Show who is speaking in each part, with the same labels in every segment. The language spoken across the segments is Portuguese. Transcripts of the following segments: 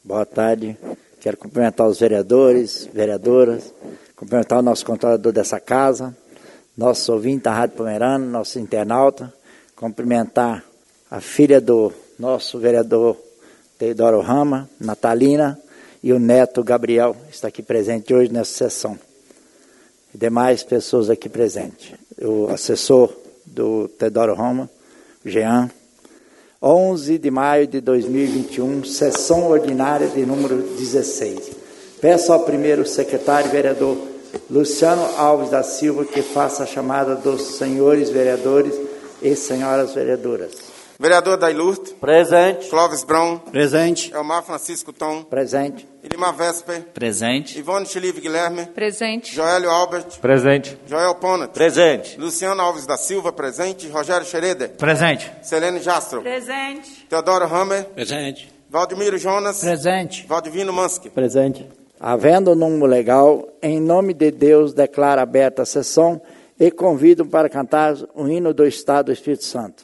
Speaker 1: Boa tarde. Quero cumprimentar os vereadores, vereadoras, cumprimentar o nosso controlador dessa casa, nosso ouvinte da Rádio Pomerana, nosso internauta, cumprimentar a filha do nosso vereador Teodoro Rama, Natalina, e o neto Gabriel, que está aqui presente hoje nessa sessão. E demais pessoas aqui presentes. O assessor do Teodoro Rama, Jean. 11 de maio de 2021, sessão ordinária de número 16. Peço ao primeiro secretário vereador Luciano Alves da Silva que faça a chamada dos senhores vereadores e senhoras vereadoras.
Speaker 2: Vereador Dailurt.
Speaker 3: Presente.
Speaker 2: Clóvis Brown.
Speaker 3: Presente.
Speaker 2: Elmar Francisco Tom.
Speaker 1: Presente.
Speaker 2: Ilimar Vesper.
Speaker 4: Presente.
Speaker 2: Ivone Chilive Guilherme.
Speaker 5: Presente.
Speaker 2: Joélio Albert.
Speaker 3: Presente.
Speaker 2: Joel Ponat.
Speaker 3: Presente.
Speaker 2: Luciano Alves da Silva, presente. Rogério Xereder.
Speaker 4: Presente.
Speaker 2: Selene Jastro.
Speaker 5: Presente.
Speaker 2: Teodoro Hammer.
Speaker 4: Presente.
Speaker 2: Valdemiro Jonas.
Speaker 4: Presente.
Speaker 2: Valdivino Mansky.
Speaker 3: Presente.
Speaker 1: Havendo número legal, em nome de Deus, declaro aberta a sessão e convido para cantar o hino do Estado do Espírito Santo.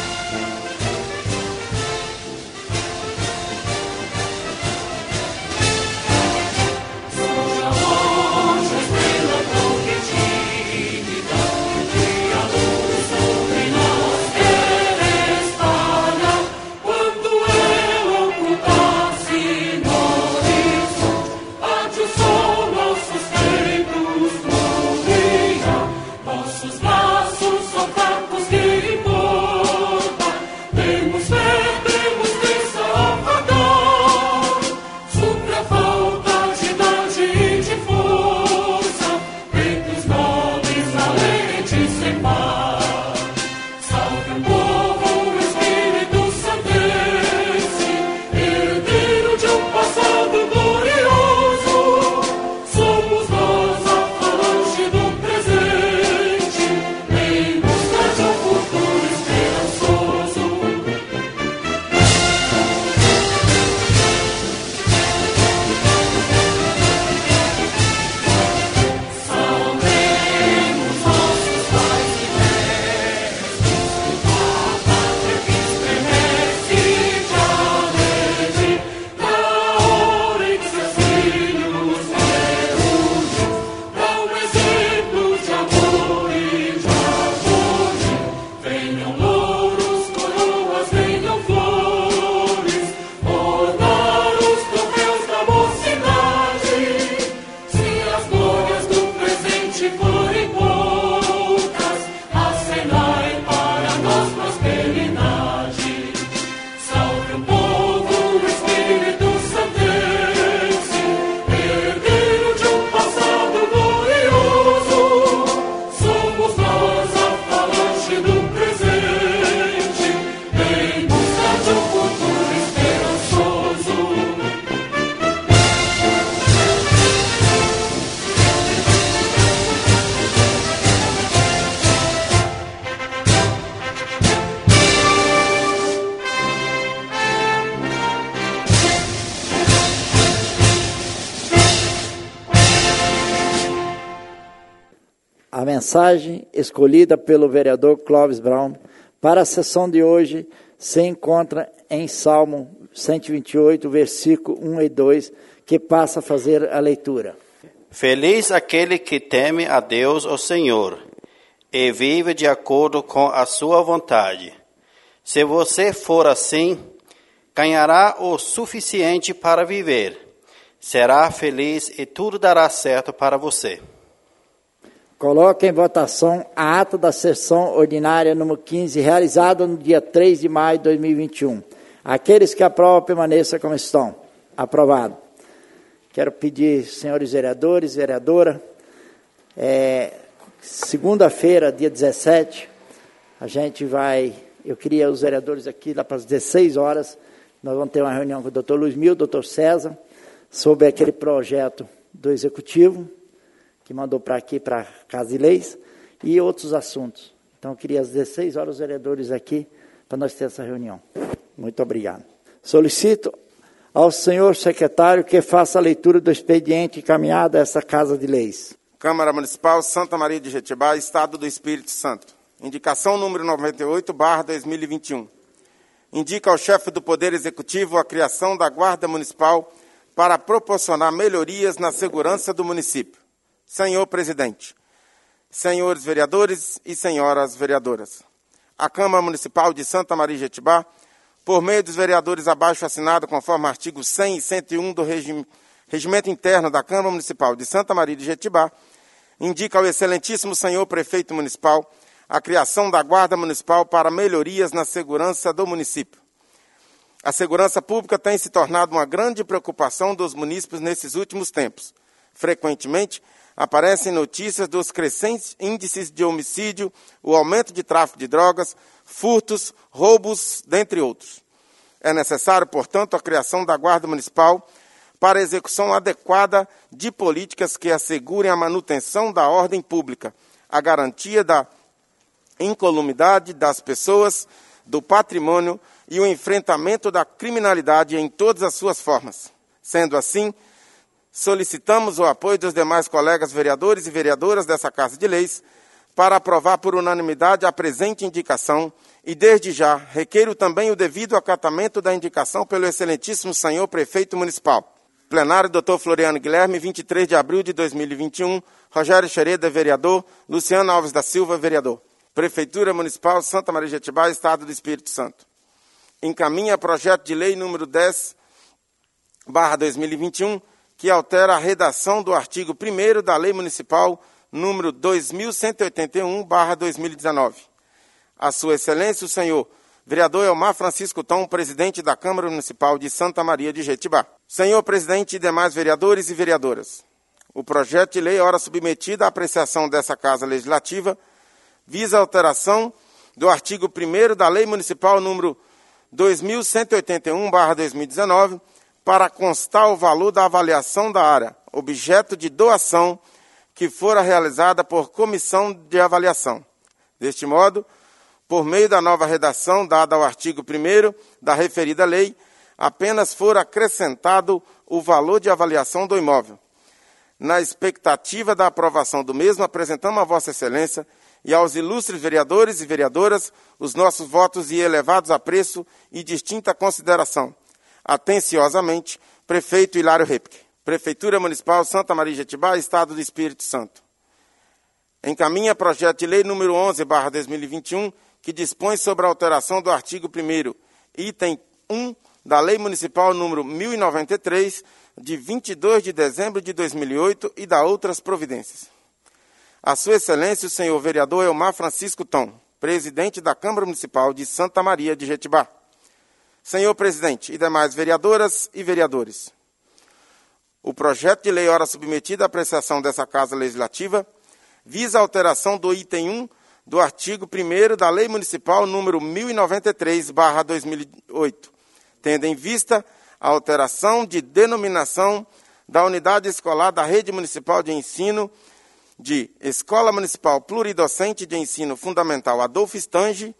Speaker 1: A mensagem escolhida pelo vereador Clóvis Brown para a sessão de hoje se encontra em Salmo 128, versículo 1 e 2, que passa a fazer a leitura.
Speaker 6: Feliz aquele que teme a Deus, o Senhor, e vive de acordo com a sua vontade. Se você for assim, ganhará o suficiente para viver. Será feliz e tudo dará certo para você.
Speaker 1: Coloque em votação a ata da sessão ordinária número 15, realizada no dia 3 de maio de 2021. Aqueles que aprovam, permaneçam como estão. Aprovado. Quero pedir, senhores vereadores, vereadora, segunda-feira, dia 17, a gente vai, eu queria os vereadores aqui lá para as 16 horas, nós vamos ter uma reunião com o doutor Luiz Mil, doutor César, sobre aquele projeto do Executivo, que mandou para aqui, para a Casa de Leis, e outros assuntos. Então, eu queria às 16 horas os vereadores aqui, para nós ter essa reunião. Muito obrigado. Solicito ao senhor secretário que faça a leitura do expediente encaminhado a essa Casa de Leis.
Speaker 2: Câmara Municipal Santa Maria de Jetibá, Estado do Espírito Santo. Indicação número 98/2021. indica ao chefe do Poder Executivo a criação da Guarda Municipal para proporcionar melhorias na segurança do município. Senhor Presidente, senhores vereadores e senhoras vereadoras, a Câmara Municipal de Santa Maria de Jetibá, por meio dos vereadores abaixo assinado conforme artigos 100 e 101 do Regimento Interno da Câmara Municipal de Santa Maria de Jetibá, indica ao excelentíssimo senhor Prefeito Municipal a criação da Guarda Municipal para melhorias na segurança do município. A segurança pública tem se tornado uma grande preocupação dos munícipes nesses últimos tempos. Frequentemente, aparecem notícias dos crescentes índices de homicídio, o aumento de tráfico de drogas, furtos, roubos, dentre outros. É necessário, portanto, a criação da Guarda Municipal para a execução adequada de políticas que assegurem a manutenção da ordem pública, a garantia da incolumidade das pessoas, do patrimônio e o enfrentamento da criminalidade em todas as suas formas. Sendo assim, solicitamos o apoio dos demais colegas vereadores e vereadoras dessa Casa de Leis para aprovar por unanimidade a presente indicação e, desde já, requeiro também o devido acatamento da indicação pelo excelentíssimo senhor Prefeito Municipal. Plenário, Dr. Floriano Guilherme, 23 de abril de 2021, Rogério Xereda, vereador, Luciano Alves da Silva, vereador. Prefeitura Municipal, Santa Maria de Jetibá, Estado do Espírito Santo. Encaminha projeto de lei número 10/2021, que altera a redação do artigo 1º da Lei Municipal número 2181/2019. A Sua Excelência, o senhor vereador Elmar Francisco Tom, presidente da Câmara Municipal de Santa Maria de Jetibá. Senhor presidente e demais vereadores e vereadoras, o projeto de lei, ora submetido à apreciação dessa Casa Legislativa, visa a alteração do artigo 1º da Lei Municipal número 2181/2019 para constar o valor da avaliação da área, objeto de doação que fora realizada por comissão de avaliação. Deste modo, por meio da nova redação dada ao artigo 1º da referida lei, apenas for acrescentado o valor de avaliação do imóvel. Na expectativa da aprovação do mesmo, apresentamos a Vossa Excelência e aos ilustres vereadores e vereadoras os nossos votos e elevados apreço e distinta consideração. Atenciosamente, Prefeito Hilário Repke. Prefeitura Municipal Santa Maria de Jetibá, Estado do Espírito Santo. Encaminha projeto de lei número 11/2021, que dispõe sobre a alteração do artigo 1º, item 1 da Lei Municipal número 1093, de 22 de dezembro de 2008 e da outras providências. A Sua Excelência, o senhor vereador Elmar Francisco Tom, presidente da Câmara Municipal de Santa Maria de Jetibá. Senhor presidente e demais vereadoras e vereadores, o projeto de lei ora submetido à apreciação dessa Casa Legislativa visa a alteração do item 1 do artigo 1º da Lei Municipal número 1093/2008, tendo em vista a alteração de denominação da unidade escolar da Rede Municipal de Ensino de Escola Municipal Pluridocente de Ensino Fundamental Adolfo Stange,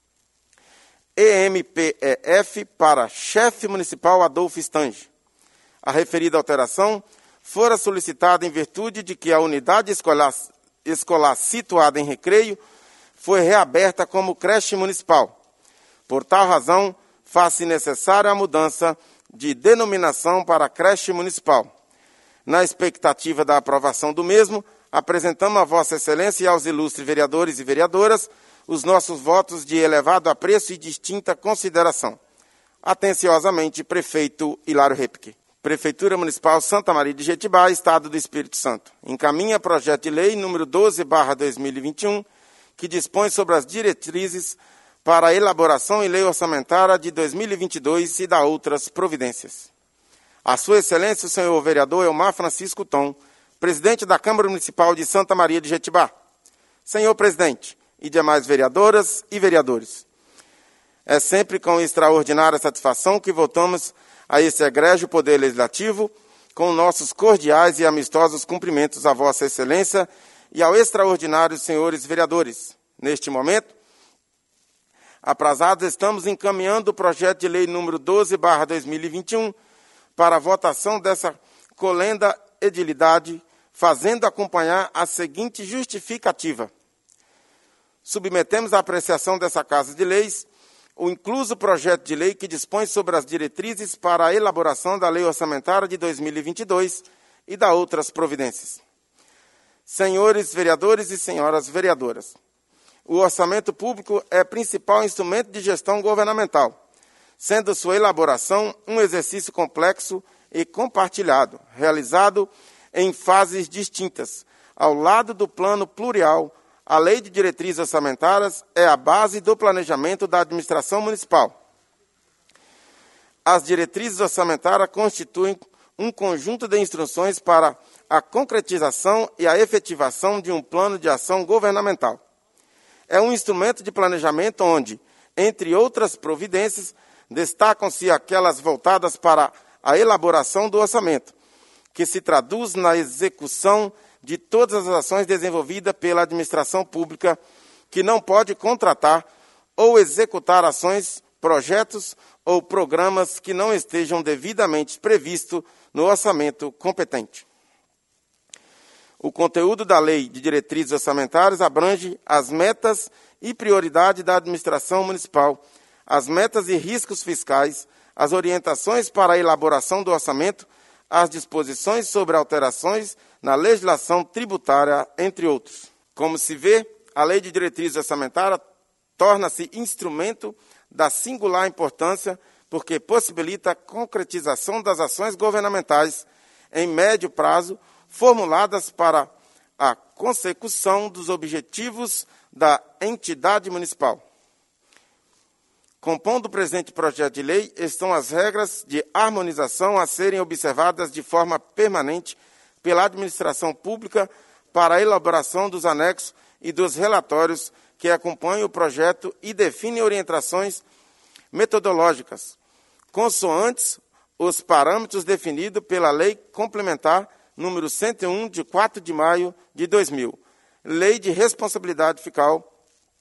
Speaker 2: EMPEF, para Chefe Municipal Adolfo Stange. A referida alteração fora solicitada em virtude de que a unidade escolar situada em Recreio foi reaberta como creche municipal. Por tal razão, faz-se necessária a mudança de denominação para creche municipal. Na expectativa da aprovação do mesmo, apresentamos a Vossa Excelência e aos ilustres vereadores e vereadoras os nossos votos de elevado apreço e distinta consideração. Atenciosamente, Prefeito Hilário Repke. Prefeitura Municipal Santa Maria de Jetibá, Estado do Espírito Santo. Encaminha projeto de lei número 12/2021, que dispõe sobre as diretrizes para a elaboração e lei orçamentária de 2022 e da outras providências. A Sua Excelência, o senhor vereador Elmar Francisco Tom, presidente da Câmara Municipal de Santa Maria de Jetibá. Senhor presidente e demais vereadoras e vereadores, é sempre com extraordinária satisfação que votamos a esse egrégio Poder Legislativo, com nossos cordiais e amistosos cumprimentos à Vossa Excelência e ao extraordinário senhores vereadores. Neste momento, aprazados, estamos encaminhando o projeto de lei número 12/2021 para a votação dessa colenda edilidade, fazendo acompanhar a seguinte justificativa. Submetemos à apreciação dessa Casa de Leis o incluso projeto de lei que dispõe sobre as diretrizes para a elaboração da Lei Orçamentária de 2022 e da outras providências. Senhores vereadores e senhoras vereadoras, o orçamento público é principal instrumento de gestão governamental, sendo sua elaboração um exercício complexo e compartilhado, realizado em fases distintas. Ao lado do plano plurial, a Lei de Diretrizes Orçamentárias é a base do planejamento da administração municipal. As diretrizes orçamentárias constituem um conjunto de instruções para a concretização e a efetivação de um plano de ação governamental. É um instrumento de planejamento onde, entre outras providências, destacam-se aquelas voltadas para a elaboração do orçamento, que se traduz na execução de todas as ações desenvolvidas pela administração pública, que não pode contratar ou executar ações, projetos ou programas que não estejam devidamente previstos no orçamento competente. O conteúdo da Lei de Diretrizes Orçamentárias abrange as metas e prioridades da administração municipal, as metas e riscos fiscais, as orientações para a elaboração do orçamento, as disposições sobre alterações na legislação tributária, entre outros. Como se vê, a Lei de Diretrizes Orçamentárias torna-se instrumento da singular importância porque possibilita a concretização das ações governamentais em médio prazo formuladas para a consecução dos objetivos da entidade municipal. Compondo o presente projeto de lei estão as regras de harmonização a serem observadas de forma permanente pela administração pública para a elaboração dos anexos e dos relatórios que acompanham o projeto e definem orientações metodológicas, consoantes os parâmetros definidos pela Lei Complementar número 101, de 4 de maio de 2000, Lei de Responsabilidade Fiscal,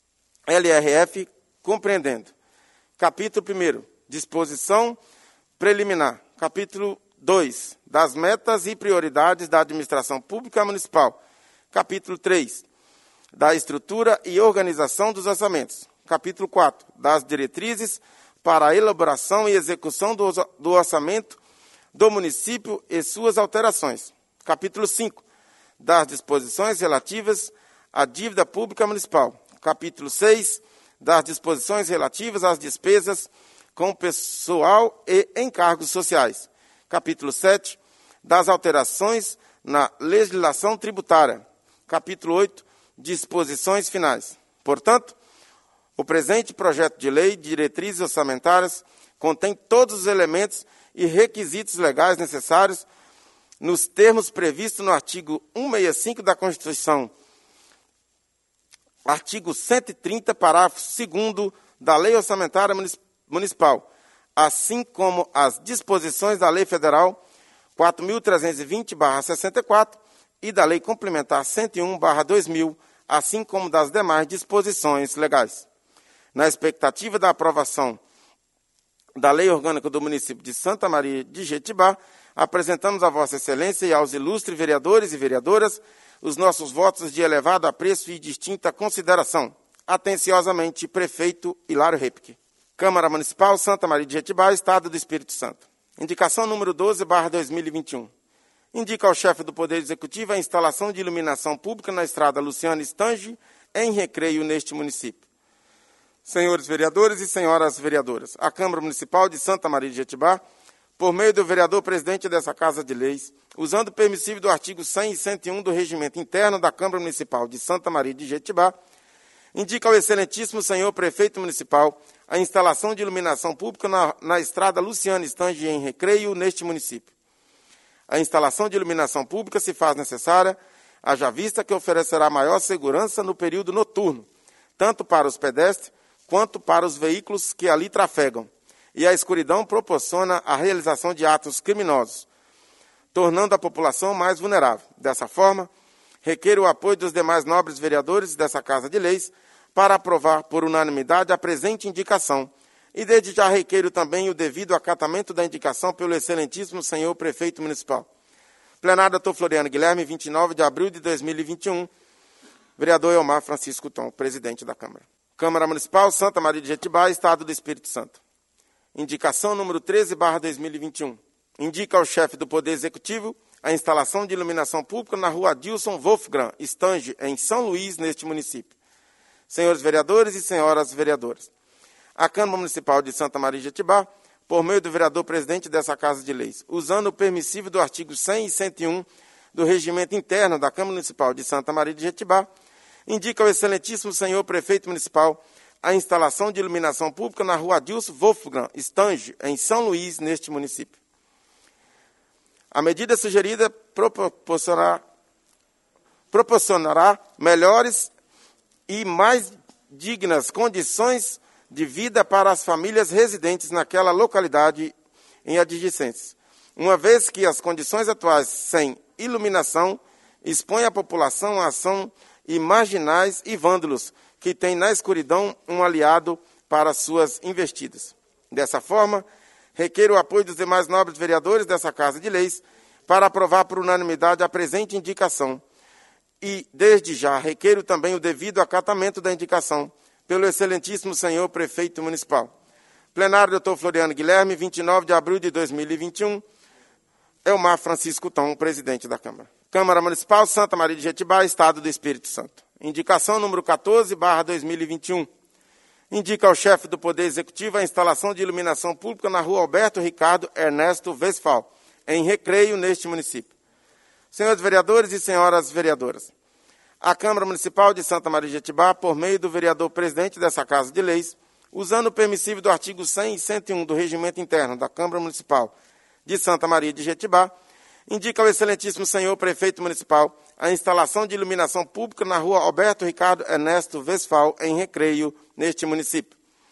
Speaker 2: LRF, compreendendo. Capítulo 1, disposição preliminar. Capítulo 2, das metas e prioridades da administração pública municipal. Capítulo 3, da estrutura e organização dos orçamentos. Capítulo 4, das diretrizes para a elaboração e execução do orçamento do município e suas alterações. Capítulo 5, das disposições relativas à dívida pública municipal. Capítulo 6, das disposições relativas às despesas com pessoal e encargos sociais. Capítulo 7, das alterações na legislação tributária. Capítulo 8, disposições finais. Portanto, o presente projeto de lei de diretrizes orçamentárias contém todos os elementos e requisitos legais necessários nos termos previstos no artigo 165 da Constituição, artigo 130, parágrafo 2º da Lei Orçamentária Municipal, assim como as disposições da Lei Federal 4.320/64 e da Lei Complementar 101/2000, assim como das demais disposições legais. Na expectativa da aprovação da Lei Orgânica do município de Santa Maria de Jetibá, apresentamos a Vossa Excelência e aos ilustres vereadores e vereadoras os nossos votos de elevado apreço e distinta consideração. Atenciosamente, Prefeito Hilário Repke. Câmara Municipal, Santa Maria de Jetibá, Estado do Espírito Santo. Indicação número 12/2021. Indica ao chefe do Poder Executivo a instalação de iluminação pública na estrada Luciano Stange, em Recreio, neste município. Senhores vereadores e senhoras vereadoras, a Câmara Municipal de Santa Maria de Jetibá, por meio do vereador presidente dessa Casa de Leis, usando o permissível do artigo 100 e 101 do Regimento Interno da Câmara Municipal de Santa Maria de Jetibá, indica ao excelentíssimo senhor prefeito municipal a instalação de iluminação pública na estrada Luciano Stange, em Recreio, neste município. A instalação de iluminação pública se faz necessária, haja vista que oferecerá maior segurança no período noturno, tanto para os pedestres quanto para os veículos que ali trafegam, e a escuridão proporciona a realização de atos criminosos, tornando a população mais vulnerável. Dessa forma, requer o apoio dos demais nobres vereadores dessa Casa de Leis para aprovar por unanimidade a presente indicação, e desde já requeiro também o devido acatamento da indicação pelo excelentíssimo senhor prefeito municipal. Plenário Dr. Floriano Guilherme, 29 de abril de 2021, vereador Elmar Francisco Tom, presidente da Câmara. Câmara Municipal, Santa Maria de Jetibá, Estado do Espírito Santo. Indicação número 13/2021. Indica ao chefe do Poder Executivo a instalação de iluminação pública na rua Adilson Wolfgram Stange, em São Luís, neste município. Senhores vereadores e senhoras vereadoras, a Câmara Municipal de Santa Maria de Jetibá, por meio do vereador-presidente dessa Casa de Leis, usando o permissivo do artigo 100 e 101 do Regimento Interno da Câmara Municipal de Santa Maria de Jetibá, indica ao excelentíssimo senhor prefeito municipal a instalação de iluminação pública na rua Adilson Wolfgram Stange, em São Luís, neste município. A medida sugerida proporcionará melhores e mais dignas condições de vida para as famílias residentes naquela localidade em adjacências, uma vez que as condições atuais sem iluminação expõem a população à ação e marginais e vândalos que têm na escuridão um aliado para suas investidas. Dessa forma, requer o apoio dos demais nobres vereadores dessa Casa de Leis para aprovar por unanimidade a presente indicação e, desde já, requer também o devido acatamento da indicação pelo excelentíssimo senhor prefeito municipal. Plenário, Dr. Floriano Guilherme, 29 de abril de 2021. Elmar Francisco Tom, presidente da Câmara. Câmara Municipal, Santa Maria de Jetibá, Estado do Espírito Santo. Indicação número 14/2021. Indica ao chefe do Poder Executivo a instalação de iluminação pública na rua Alberto Ricardo Ernesto Westphal, em Recreio, neste município. Senhores vereadores e senhoras vereadoras, a Câmara Municipal de Santa Maria de Jetibá, por meio do vereador-presidente dessa Casa de Leis, usando o permissivo do artigo 100 e 101 do Regimento Interno da Câmara Municipal de Santa Maria de Jetibá, indica ao excelentíssimo senhor prefeito municipal a instalação de iluminação pública na rua Alberto Ricardo Ernesto Westphal, em Recreio, neste município.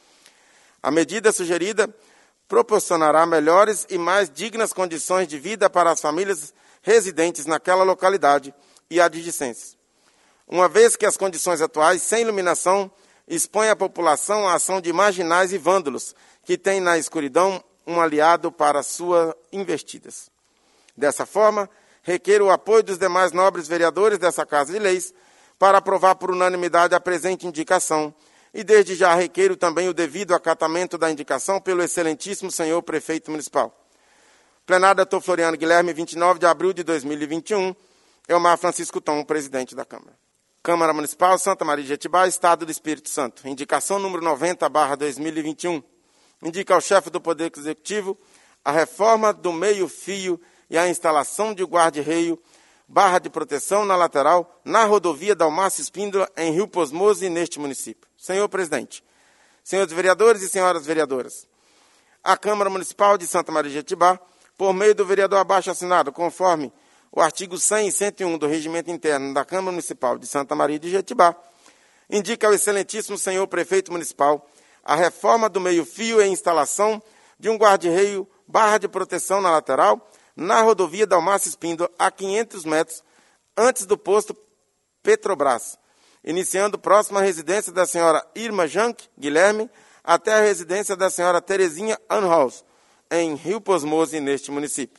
Speaker 2: A medida sugerida proporcionará melhores e mais dignas condições de vida para as famílias residentes naquela localidade e adjacências, uma vez que as condições atuais sem iluminação expõem a população à ação de marginais e vândalos que têm na escuridão um aliado para suas investidas. Dessa forma, requer o apoio dos demais nobres vereadores dessa Casa de Leis para aprovar por unanimidade a presente indicação e, desde já, requer também o devido acatamento da indicação pelo excelentíssimo senhor prefeito municipal. Plenário, Dr. Floriano Guilherme, 29 de abril de 2021. Elmar Francisco Tom, presidente da Câmara. Câmara Municipal, Santa Maria de Jetibá, Estado do Espírito Santo. Indicação número 90/2021. Indica ao chefe do Poder Executivo a reforma do meio-fio e a instalação de guarda-reio, barra de proteção na lateral, na rodovia Dalmácio Espíndola, em Rio Posmoze, neste município. Senhor presidente, senhores vereadores e senhoras vereadoras, a Câmara Municipal de Santa Maria de Jetibá, por meio do vereador abaixo assinado, conforme o artigo 100 e 101 do Regimento Interno da Câmara Municipal de Santa Maria de Jetibá, indica ao excelentíssimo senhor prefeito municipal a reforma do meio-fio e instalação de um guarda-reio, barra de proteção na lateral, na rodovia Dalmácio Espíndola, a 500 metros antes do posto Petrobras, iniciando próximo à residência da senhora Irma Jank Guilherme até a residência da senhora Terezinha Anhaus, em Rio Posmoze, neste município.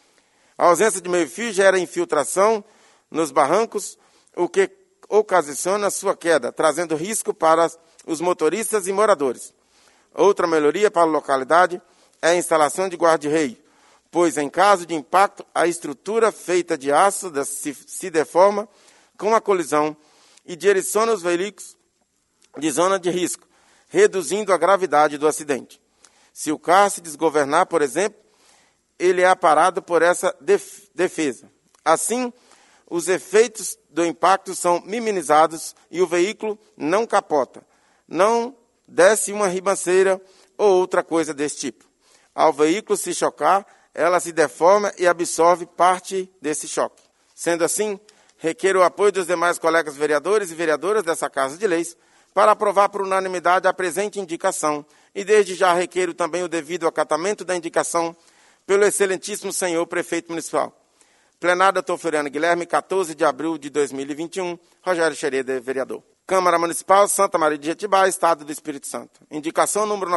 Speaker 2: A ausência de meio-fio gera infiltração nos barrancos, o que ocasiona sua queda, trazendo risco para os motoristas e moradores. Outra melhoria para a localidade é a instalação de guarda-reio, pois, em caso de impacto, a estrutura feita de aço se deforma com a colisão e direciona os veículos de zona de risco, reduzindo a gravidade do acidente. Se o carro se desgovernar, por exemplo, ele é aparado por essa defesa. Assim, os efeitos do impacto são minimizados e o veículo não capota, não desce uma ribanceira ou outra coisa desse tipo. Ao veículo se chocar, ela se deforma e absorve parte desse choque. Sendo assim, requer o apoio dos demais colegas vereadores e vereadoras dessa Casa de Leis para aprovar por unanimidade a presente indicação e, desde já, requer também o devido acatamento da indicação pelo excelentíssimo senhor prefeito municipal. Plenário, Dr. Floriano Guilherme, 14 de abril de 2021. Rogério Xereda, vereador. Câmara Municipal, Santa Maria de Jetibá, Estado do Espírito Santo. Indicação número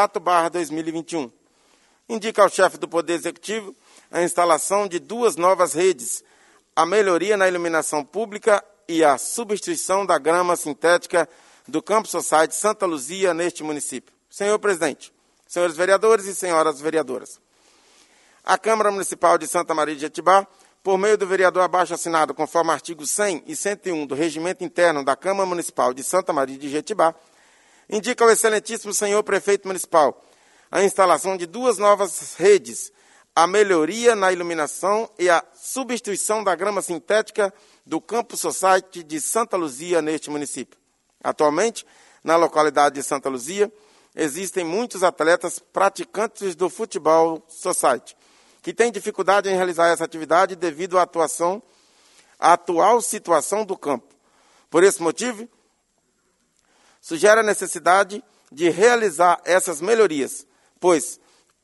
Speaker 2: 94/2021. Indica ao chefe do Poder Executivo a instalação de 2 novas redes, a melhoria na iluminação pública e a substituição da grama sintética do Campus Society Santa Luzia neste município. Senhor presidente, senhores vereadores e senhoras vereadoras, a Câmara Municipal de Santa Maria de Jetibá, por meio do vereador abaixo assinado, conforme artigos 100 e 101 do Regimento Interno da Câmara Municipal de Santa Maria de Jetibá, indica ao excelentíssimo senhor prefeito municipal a instalação de 2 novas redes, a melhoria na iluminação e a substituição da grama sintética do Campus Society de Santa Luzia neste município. Atualmente, na localidade de Santa Luzia, existem muitos atletas praticantes do futebol society, que têm dificuldade em realizar essa atividade devido à atual situação do campo. Por esse motivo, sugere a necessidade de realizar essas melhorias, pois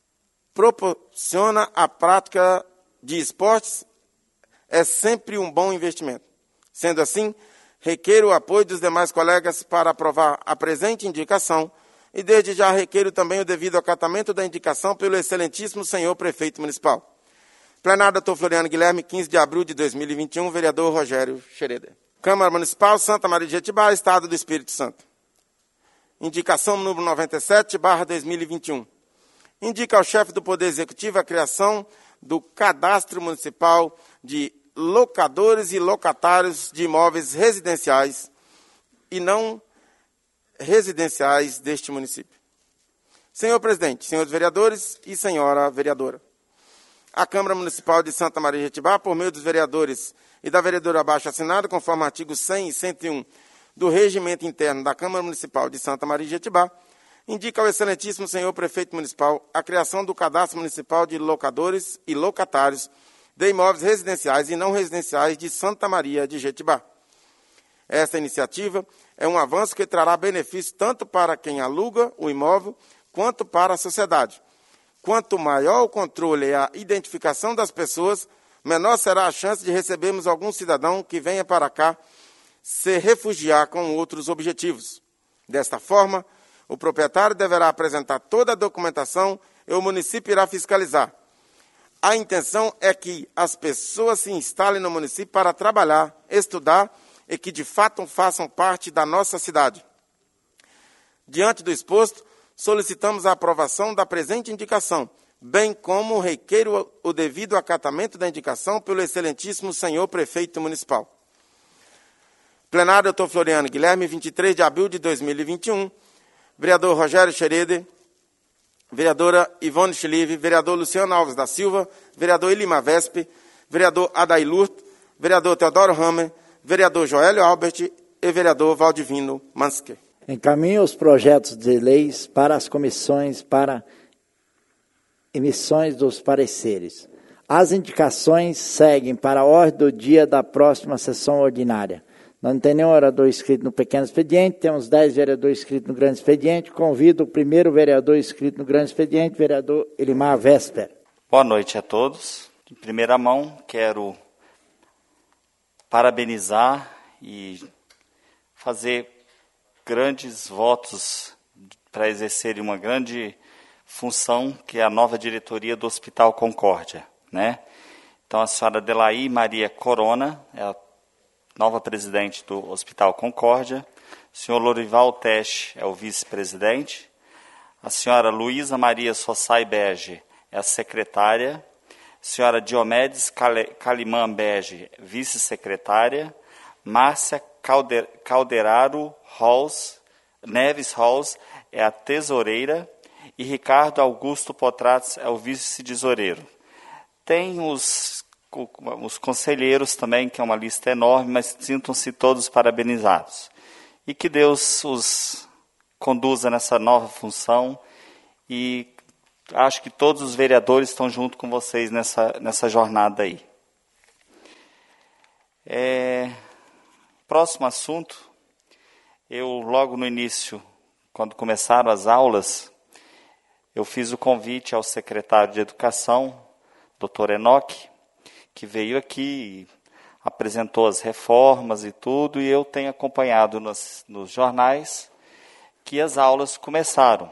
Speaker 2: proporciona a prática de esportes é sempre um bom investimento. Sendo assim, requeiro o apoio dos demais colegas para aprovar a presente indicação e desde já requeiro também o devido acatamento da indicação pelo excelentíssimo senhor prefeito municipal. Plenário Dr. Floriano Guilherme, 15 de abril de 2021, vereador Rogério Xereder. Câmara Municipal, Santa Maria de Jetibá, Estado do Espírito Santo. Indicação número 97/2021. Indica ao chefe do Poder Executivo a criação do Cadastro Municipal de Locadores e Locatários de Imóveis Residenciais e não residenciais deste município. Senhor presidente, senhores vereadores e senhora vereadora, a Câmara Municipal de Santa Maria de Jetibá, por meio dos vereadores e da vereadora abaixo assinado, conforme artigos 100 e 101 do Regimento Interno da Câmara Municipal de Santa Maria de Jetibá, indica ao excelentíssimo senhor prefeito municipal a criação do Cadastro Municipal de Locadores e Locatários de Imóveis Residenciais e não residenciais de Santa Maria de Jetibá. Esta iniciativa é um avanço que trará benefício tanto para quem aluga o imóvel quanto para a sociedade. Quanto maior o controle e a identificação das pessoas, menor será a chance de recebermos algum cidadão que venha para cá se refugiar com outros objetivos. Desta forma, o proprietário deverá apresentar toda a documentação e o município irá fiscalizar. A intenção é que as pessoas se instalem no município para trabalhar, estudar e que de fato façam parte da nossa cidade. Diante do exposto, solicitamos a aprovação da presente indicação, bem como requeiro o devido acatamento da indicação pelo excelentíssimo senhor prefeito municipal. Plenário Dr. Floriano Guilherme, 23 de abril de 2021, vereador Rogério Xereder, vereadora Ivone Schlieve, vereador Luciano Alves da Silva, vereador Ilima Vespe, vereador Adailurt, vereador Teodoro Hammer, vereador Joélio Albert e vereador Valdivino Mansker.
Speaker 1: Encaminho os projetos de leis para as comissões para emissões dos pareceres. As indicações seguem para a ordem do dia da próxima sessão ordinária. Não tem nenhum orador inscrito no pequeno expediente, temos 10 vereadores inscritos no grande expediente. Convido o primeiro vereador inscrito no grande expediente, vereador Elimar Vesper.
Speaker 3: Boa noite a todos. De primeira mão, quero parabenizar e fazer grandes votos para exercer uma grande função, que é a nova diretoria do Hospital Concórdia, né? Então, a senhora Adelaí Maria Corona é a nova presidente do Hospital Concórdia, o senhor Lorival Teche é o vice-presidente, a senhora Luísa Maria Sossai Bege é a secretária, a senhora Diomedes Calimã Bege, vice-secretária, Márcia Calderaro Neves Halls é a tesoureira e Ricardo Augusto Potrates é o vice-tesoureiro. Tem os conselheiros também, que é uma lista enorme, mas sintam-se todos parabenizados. E que Deus os conduza nessa nova função e acho que todos os vereadores estão junto com vocês nessa jornada aí. Próximo assunto, eu logo no início, quando começaram as aulas, eu fiz o convite ao secretário de Educação, Dr. Enoque, que veio aqui, apresentou as reformas e tudo, e eu tenho acompanhado nos jornais que as aulas começaram,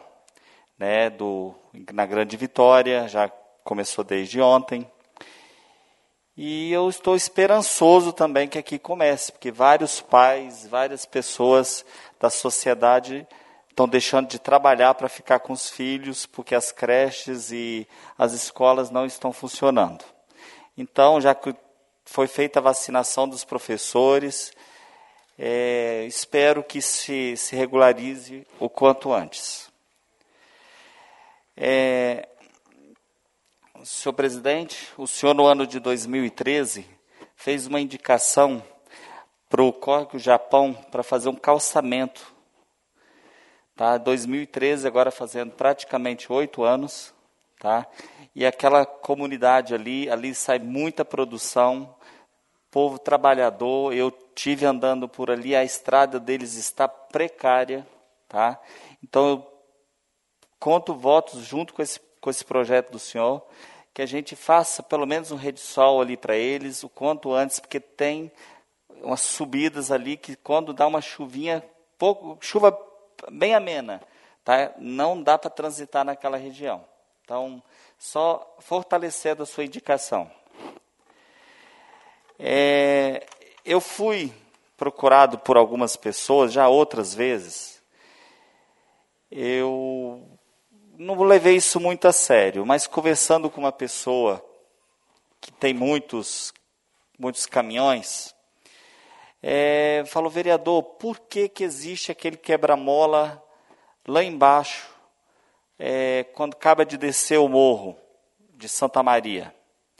Speaker 3: na Grande Vitória, já começou desde ontem, E eu estou esperançoso também que aqui comece, porque vários pais, várias pessoas da sociedade estão deixando de trabalhar para ficar com os filhos, porque as creches e as escolas não estão funcionando. Então, já que foi feita a vacinação dos professores, espero que se regularize o quanto antes. Senhor presidente, o senhor no ano de 2013 fez uma indicação para o Córrego Japão para fazer um calçamento. Tá? 2013, agora fazendo praticamente 8 anos. Tá? E aquela comunidade ali sai muita produção, povo trabalhador. Eu tive andando por ali, a estrada deles está precária. Tá? Então eu conto votos junto com esse projeto do senhor, que a gente faça pelo menos um rede sol ali para eles, o quanto antes, porque tem umas subidas ali que quando dá uma chuvinha, chuva bem amena, tá? Não dá para transitar naquela região. Então, só fortalecendo a sua indicação. Eu fui procurado por algumas pessoas, já outras vezes. Eu não levei isso muito a sério, mas conversando com uma pessoa que tem muitos caminhões, falou: vereador, por que existe aquele quebra-mola lá embaixo, quando acaba de descer o morro de Santa Maria?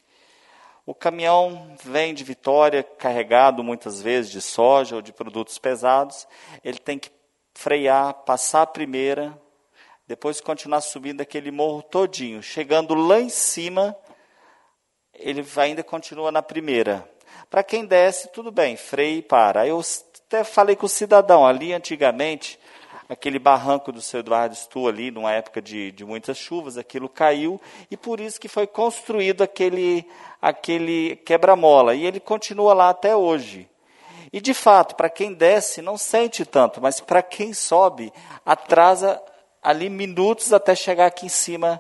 Speaker 3: O caminhão vem de Vitória, carregado muitas vezes de soja ou de produtos pesados, ele tem que frear, passar a primeira, depois continuar subindo aquele morro todinho. Chegando lá em cima, ele ainda continua na primeira. Para quem desce, tudo bem, freia e para. Eu até falei com o cidadão, ali antigamente, aquele barranco do seu Eduardo Stu ali, numa época de muitas chuvas, aquilo caiu, e por isso que foi construído aquele quebra-mola. E ele continua lá até hoje. E, de fato, para quem desce, não sente tanto, mas para quem sobe, atrasa ali minutos até chegar aqui em cima,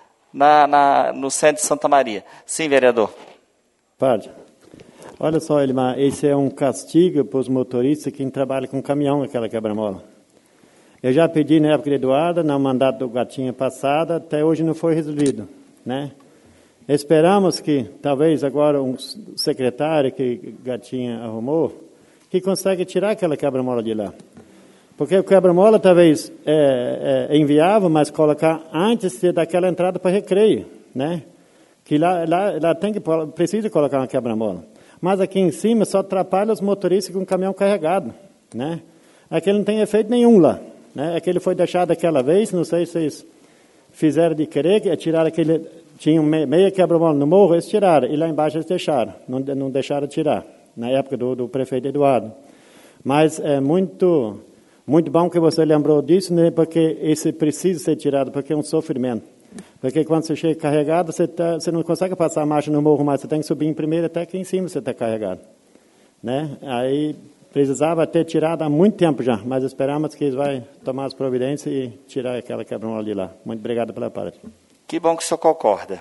Speaker 3: no centro de Santa Maria. Sim, vereador.
Speaker 4: Padre, olha só, Elimar, esse é um castigo para os motoristas que trabalham com caminhão, aquela quebra-mola. Eu já pedi na época de Eduardo, no mandato do Gatinha passada, até hoje não foi resolvido, né? Esperamos que, talvez agora, um secretário que Gatinha arrumou, que consegue tirar aquela quebra-mola de lá. Porque o quebra-mola talvez é inviável, mas colocar antes daquela entrada para recreio, né? Que lá precisa colocar uma quebra-mola. Mas aqui em cima só atrapalha os motoristas com o caminhão carregado, né? Aquele não tem efeito nenhum lá, né? Aquele foi deixado aquela vez, não sei se vocês fizeram de querer, tiraram aquele, tinha meia quebra-mola no morro, eles tiraram, e lá embaixo eles deixaram, não deixaram tirar, na época do prefeito Eduardo. Mas é muito bom que você lembrou disso, né? Porque esse precisa ser tirado, porque é um sofrimento. Porque quando você chega carregado, você não consegue passar a marcha no morro mais, você tem que subir em primeiro até aqui em cima você está carregado, né? Aí precisava ter tirado há muito tempo já, mas esperamos que eles vão tomar as providências e tirar aquela quebra-mola de lá. Muito obrigado pela parte.
Speaker 3: Que bom que o senhor concorda.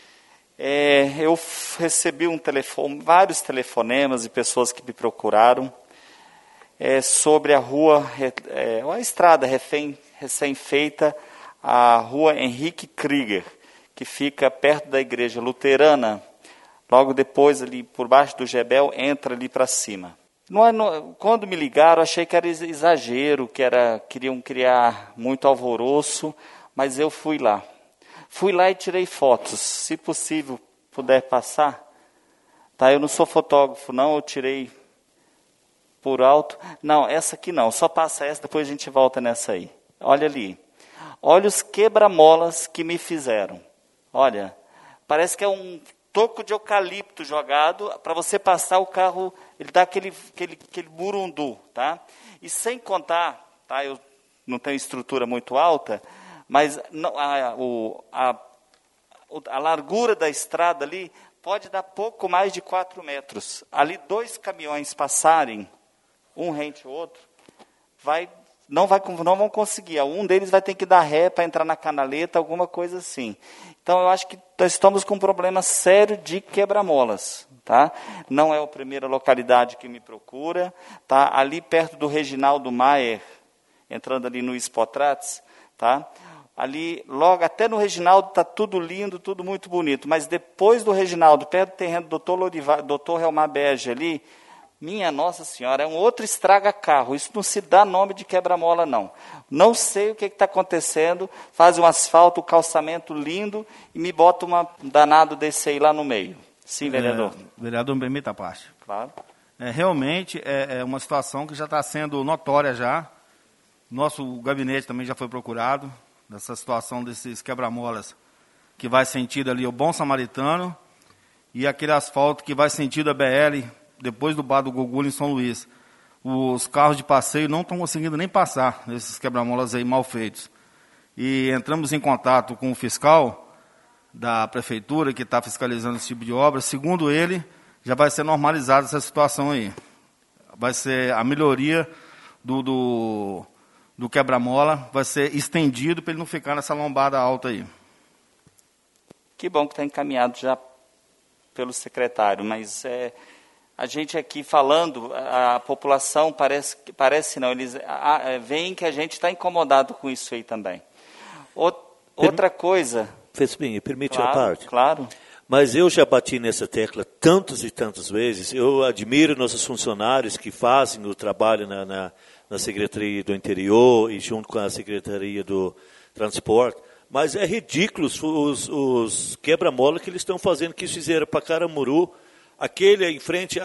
Speaker 3: Eu recebi vários telefonemas de pessoas que me procuraram sobre a rua, a estrada recém-feita, a rua Henrique Krieger, que fica perto da igreja luterana, logo depois ali por baixo do Gebel, entra ali para cima. Quando me ligaram, achei que era exagero, queriam criar muito alvoroço, mas eu fui lá. Fui lá e tirei fotos, se possível, puder passar. Tá, eu não sou fotógrafo, não, eu tirei por alto. Não, essa aqui não, só passa essa, depois a gente volta nessa aí. Olha ali. Olha os quebra-molas que me fizeram. Olha, parece que é um toco de eucalipto jogado, para você passar o carro, ele dá aquele burundu, tá? E sem contar, tá, eu não tenho estrutura muito alta, mas a largura da estrada ali pode dar pouco mais de 4 metros. Ali 2 caminhões passarem, um rente o outro, não vão conseguir. Um deles vai ter que dar ré para entrar na canaleta, alguma coisa assim. Então, eu acho que nós estamos com um problema sério de quebra-molas. Tá? Não é a primeira localidade que me procura. Tá? Ali perto do Reginaldo Maier, entrando ali no Expotrates, tá? Ali, logo, até no Reginaldo, está tudo lindo, tudo muito bonito. Mas depois do Reginaldo, perto do terreno do Dr. Helmar Berge ali, minha Nossa Senhora, é um outro estraga-carro. Isso não se dá nome de quebra-mola, não. Não sei o que está acontecendo. Faz um asfalto, um calçamento lindo e me bota um danado desse aí lá no meio. Sim, vereador.
Speaker 5: Vereador, me permita a parte.
Speaker 3: Claro.
Speaker 5: Realmente é uma situação que já está sendo notória já. Nosso gabinete também já foi procurado, dessa situação desses quebra-molas que vai sentido ali o Bom Samaritano e aquele asfalto que vai sentido a BL depois do Bar do Gogulho em São Luís. Os carros de passeio não estão conseguindo nem passar nesses quebra-molas aí mal feitos. E entramos em contato com o fiscal da prefeitura que está fiscalizando esse tipo de obra. Segundo ele, já vai ser normalizada essa situação aí. Vai ser a melhoria do quebra-mola, vai ser estendido para ele não ficar nessa lombada alta aí.
Speaker 3: Que bom que está encaminhado já pelo secretário, mas a gente aqui falando, a população parece não, eles veem que a gente está incomodado com isso aí também. Outra coisa...
Speaker 7: Fespinho, permite
Speaker 3: claro,
Speaker 7: a parte?
Speaker 3: Claro.
Speaker 7: Mas eu já bati nessa tecla tantas e tantas vezes. Eu admiro nossos funcionários que fazem o trabalho na Secretaria do Interior e junto com a Secretaria do Transporte. Mas é ridículo os quebra-mola que eles estão fazendo, que fizeram para Caramuru. Aquele em frente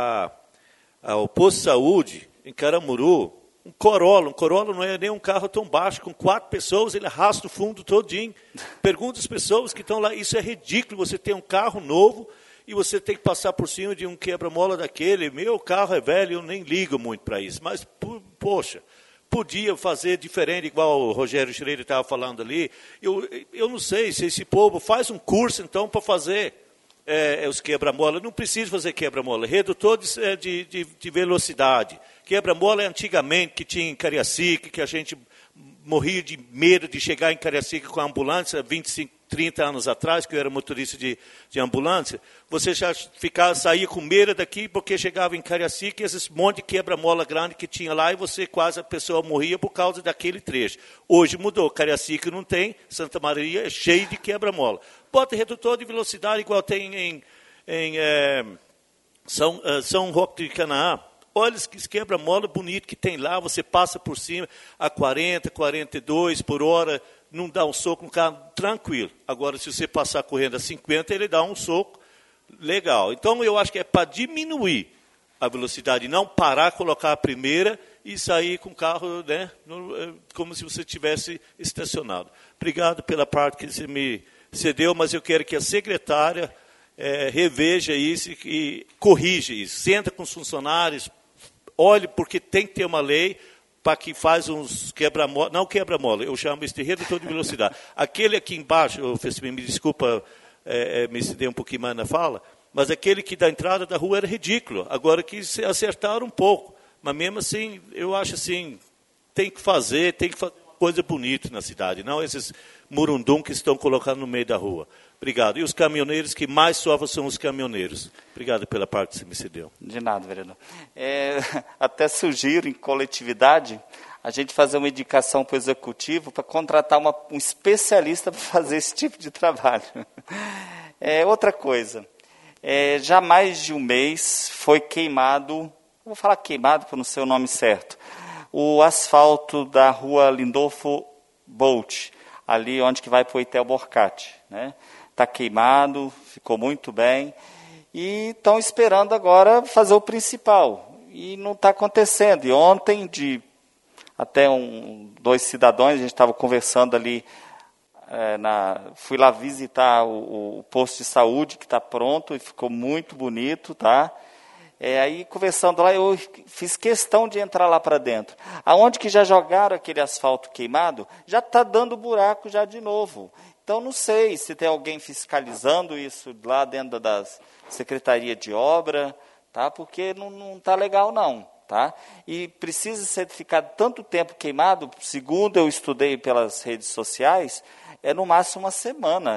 Speaker 7: ao posto de saúde, em Caramuru, um Corolla não é nem um carro tão baixo, com 4 pessoas, ele arrasta o fundo todinho. Pergunta às pessoas que estão lá, isso é ridículo, você tem um carro novo e você tem que passar por cima de um quebra-mola daquele. Meu carro é velho, eu nem ligo muito para isso, mas, poxa, podia fazer diferente, igual o Rogério Schreier estava falando ali. Eu não sei se esse povo faz um curso, então, para fazer os quebra-mola. Não precisa fazer quebra-mola, redutor de velocidade. Quebra-mola é antigamente que tinha em Cariacica, que a gente morria de medo de chegar em Cariacica com a ambulância, 25, 30 anos atrás, que eu era motorista de ambulância. Você já saía com medo daqui porque chegava em Cariacica e esse monte de quebra-mola grande que tinha lá e quase a pessoa morria por causa daquele trecho. Hoje mudou, Cariacica não tem, Santa Maria é cheio de quebra-mola. Bota redutor de velocidade igual tem em São Roque de Canaã. Olha esse quebra-mola bonito que tem lá, você passa por cima a 40, 42 por hora, não dá um soco no carro, tranquilo. Agora, se você passar correndo a 50, ele dá um soco legal. Então, eu acho que é para diminuir a velocidade, não parar, colocar a primeira e sair com o carro, né, como se você tivesse estacionado. Obrigado pela parte que você me cedeu, mas eu quero que a secretária reveja isso e corrija isso. Senta com os funcionários, olhe, porque tem que ter uma lei para que faz uns quebra-mola, não quebra-mola, eu chamo isso de redutor de velocidade. Aquele aqui embaixo, me desculpa, me ceder um pouquinho mais na fala, mas aquele que da entrada da rua era ridículo, agora que acertaram um pouco, mas mesmo assim, eu acho assim, tem que fazer coisa bonita na cidade, não esses murundum que estão colocando no meio da rua. Obrigado. E os caminhoneiros que mais sofrem são os caminhoneiros. Obrigado pela parte que você me cedeu.
Speaker 3: De nada, vereador. Até sugiro, em coletividade, a gente fazer uma indicação para o executivo para contratar um especialista para fazer esse tipo de trabalho. Outra coisa, já há mais de um mês foi queimado, vou falar queimado para não ser o nome certo, o asfalto da rua Lindolfo Bolt, ali onde que vai para o Hotel Borcati, né? Está queimado, ficou muito bem, e estão esperando agora fazer o principal, e não está acontecendo. E ontem, até 2 cidadãos, a gente estava conversando ali, fui lá visitar o posto de saúde, que está pronto, e ficou muito bonito, tá? Aí, conversando lá, eu fiz questão de entrar lá para dentro. Aonde que já jogaram aquele asfalto queimado, já está dando buraco já de novo. Então, não sei se tem alguém fiscalizando isso lá dentro da Secretaria de Obra, tá? Porque não está legal, não. Tá? E precisa ficar tanto tempo queimado, segundo eu estudei pelas redes sociais, no máximo uma semana. E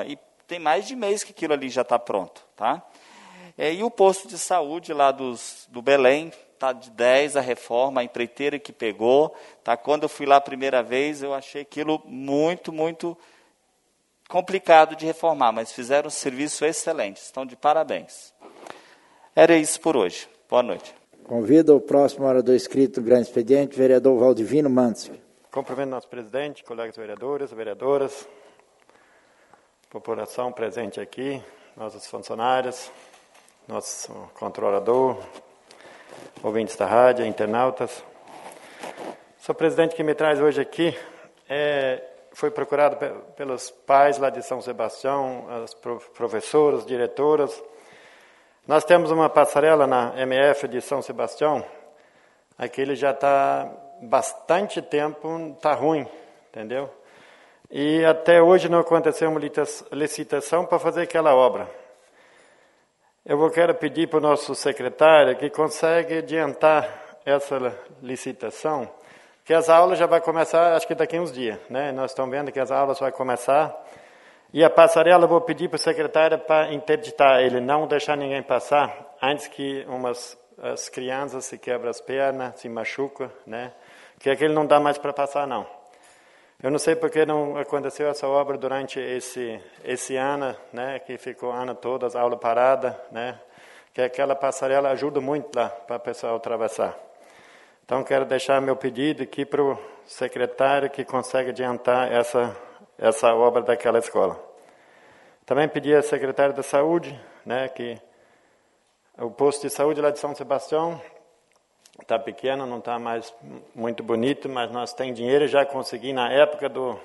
Speaker 3: tem mais de mês que aquilo ali já está pronto. Tá? E o posto de saúde lá do Belém, está de 10 a reforma, a empreiteira que pegou. Tá? Quando eu fui lá a primeira vez, eu achei aquilo muito, muito complicado de reformar, mas fizeram um serviço excelente. Estão de parabéns. Era isso por hoje. Boa noite.
Speaker 1: Convido o próximo orador inscrito do grande expediente, vereador Valdivino Mansky.
Speaker 4: Cumprimento nosso presidente, colegas vereadores, vereadoras, população presente aqui, nossos funcionários, nosso controlador, ouvintes da rádio, internautas. Sou presidente que me traz hoje aqui, foi procurado pelos pais lá de São Sebastião, as professoras, diretoras. Nós temos uma passarela na MF de São Sebastião, aquele já está bastante tempo, está ruim, entendeu? E até hoje não aconteceu uma licitação para fazer aquela obra. Quero pedir para o nosso secretário que consegue adiantar essa licitação, que as aulas já vão começar, acho que daqui a uns dias, né? Nós estamos vendo que as aulas vão começar. E a passarela, eu vou pedir para o secretário para interditar ele, não deixar ninguém passar, antes que as crianças se quebram as pernas, se machucam, né? Que aquele não dá mais para passar, não. Eu não sei porque não aconteceu essa obra durante esse ano, né? Que ficou o ano todo, as aulas paradas, né? Que aquela passarela ajuda muito lá para o pessoal atravessar. Então, quero deixar meu pedido aqui para o secretário que consegue adiantar essa obra daquela escola. Também pedi à secretária da Saúde, né, que o posto de saúde lá de São Sebastião está pequeno, não está mais muito bonito, mas nós temos dinheiro, já consegui na época do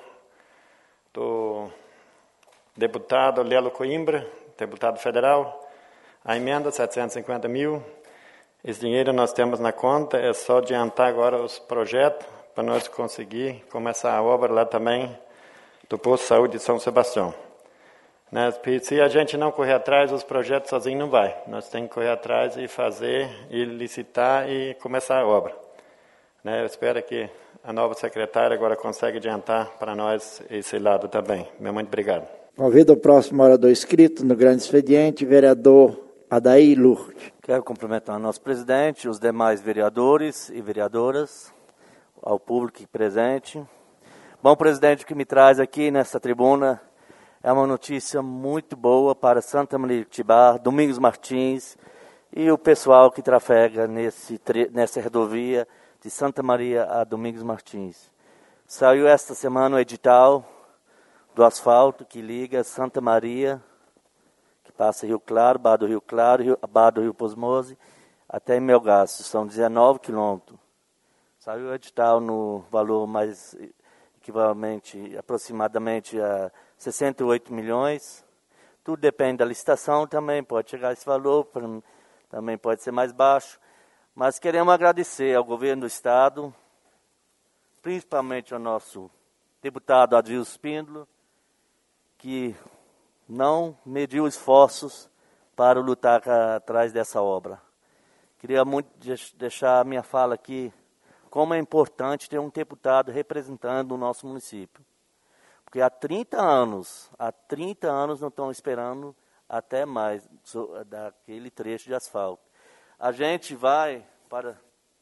Speaker 4: deputado Lelo Coimbra, deputado federal, a emenda 750 mil. Esse dinheiro nós temos na conta, é só adiantar agora os projetos para nós conseguir começar a obra lá também do posto de saúde de São Sebastião. Né? Se a gente não correr atrás, os projetos sozinho não vai. Nós temos que correr atrás e fazer, e licitar e começar a obra. Né? Eu espero que a nova secretária agora consiga adiantar para nós esse lado também. Muito obrigado.
Speaker 1: Convido o próximo orador inscrito no grande expediente, vereador Adair Lourdes.
Speaker 8: Quero cumprimentar o nosso presidente, os demais vereadores e vereadoras, ao público presente. Bom, presidente, o que me traz aqui nessa tribuna é uma notícia muito boa para Santa Maria de Itibá, Domingos Martins e o pessoal que trafega nessa rodovia de Santa Maria a Domingos Martins. Saiu esta semana o edital do asfalto que liga Santa Maria, que passa Rio Claro, Barra do Rio Claro, Barra do Rio Posmose, até Melgaço. São 19 quilômetros. Saiu o edital no valor mais equivalente, aproximadamente a 68 milhões. Tudo depende da licitação também, pode chegar a esse valor, também pode ser mais baixo. Mas queremos agradecer ao governo do Estado, principalmente ao nosso deputado Adilson Spíndolo, que não mediu esforços para lutar atrás dessa obra. Queria muito deixar a minha fala aqui, como é importante ter um deputado representando o nosso município. Porque há 30 anos não estão esperando até mais daquele trecho de asfalto. A gente vai para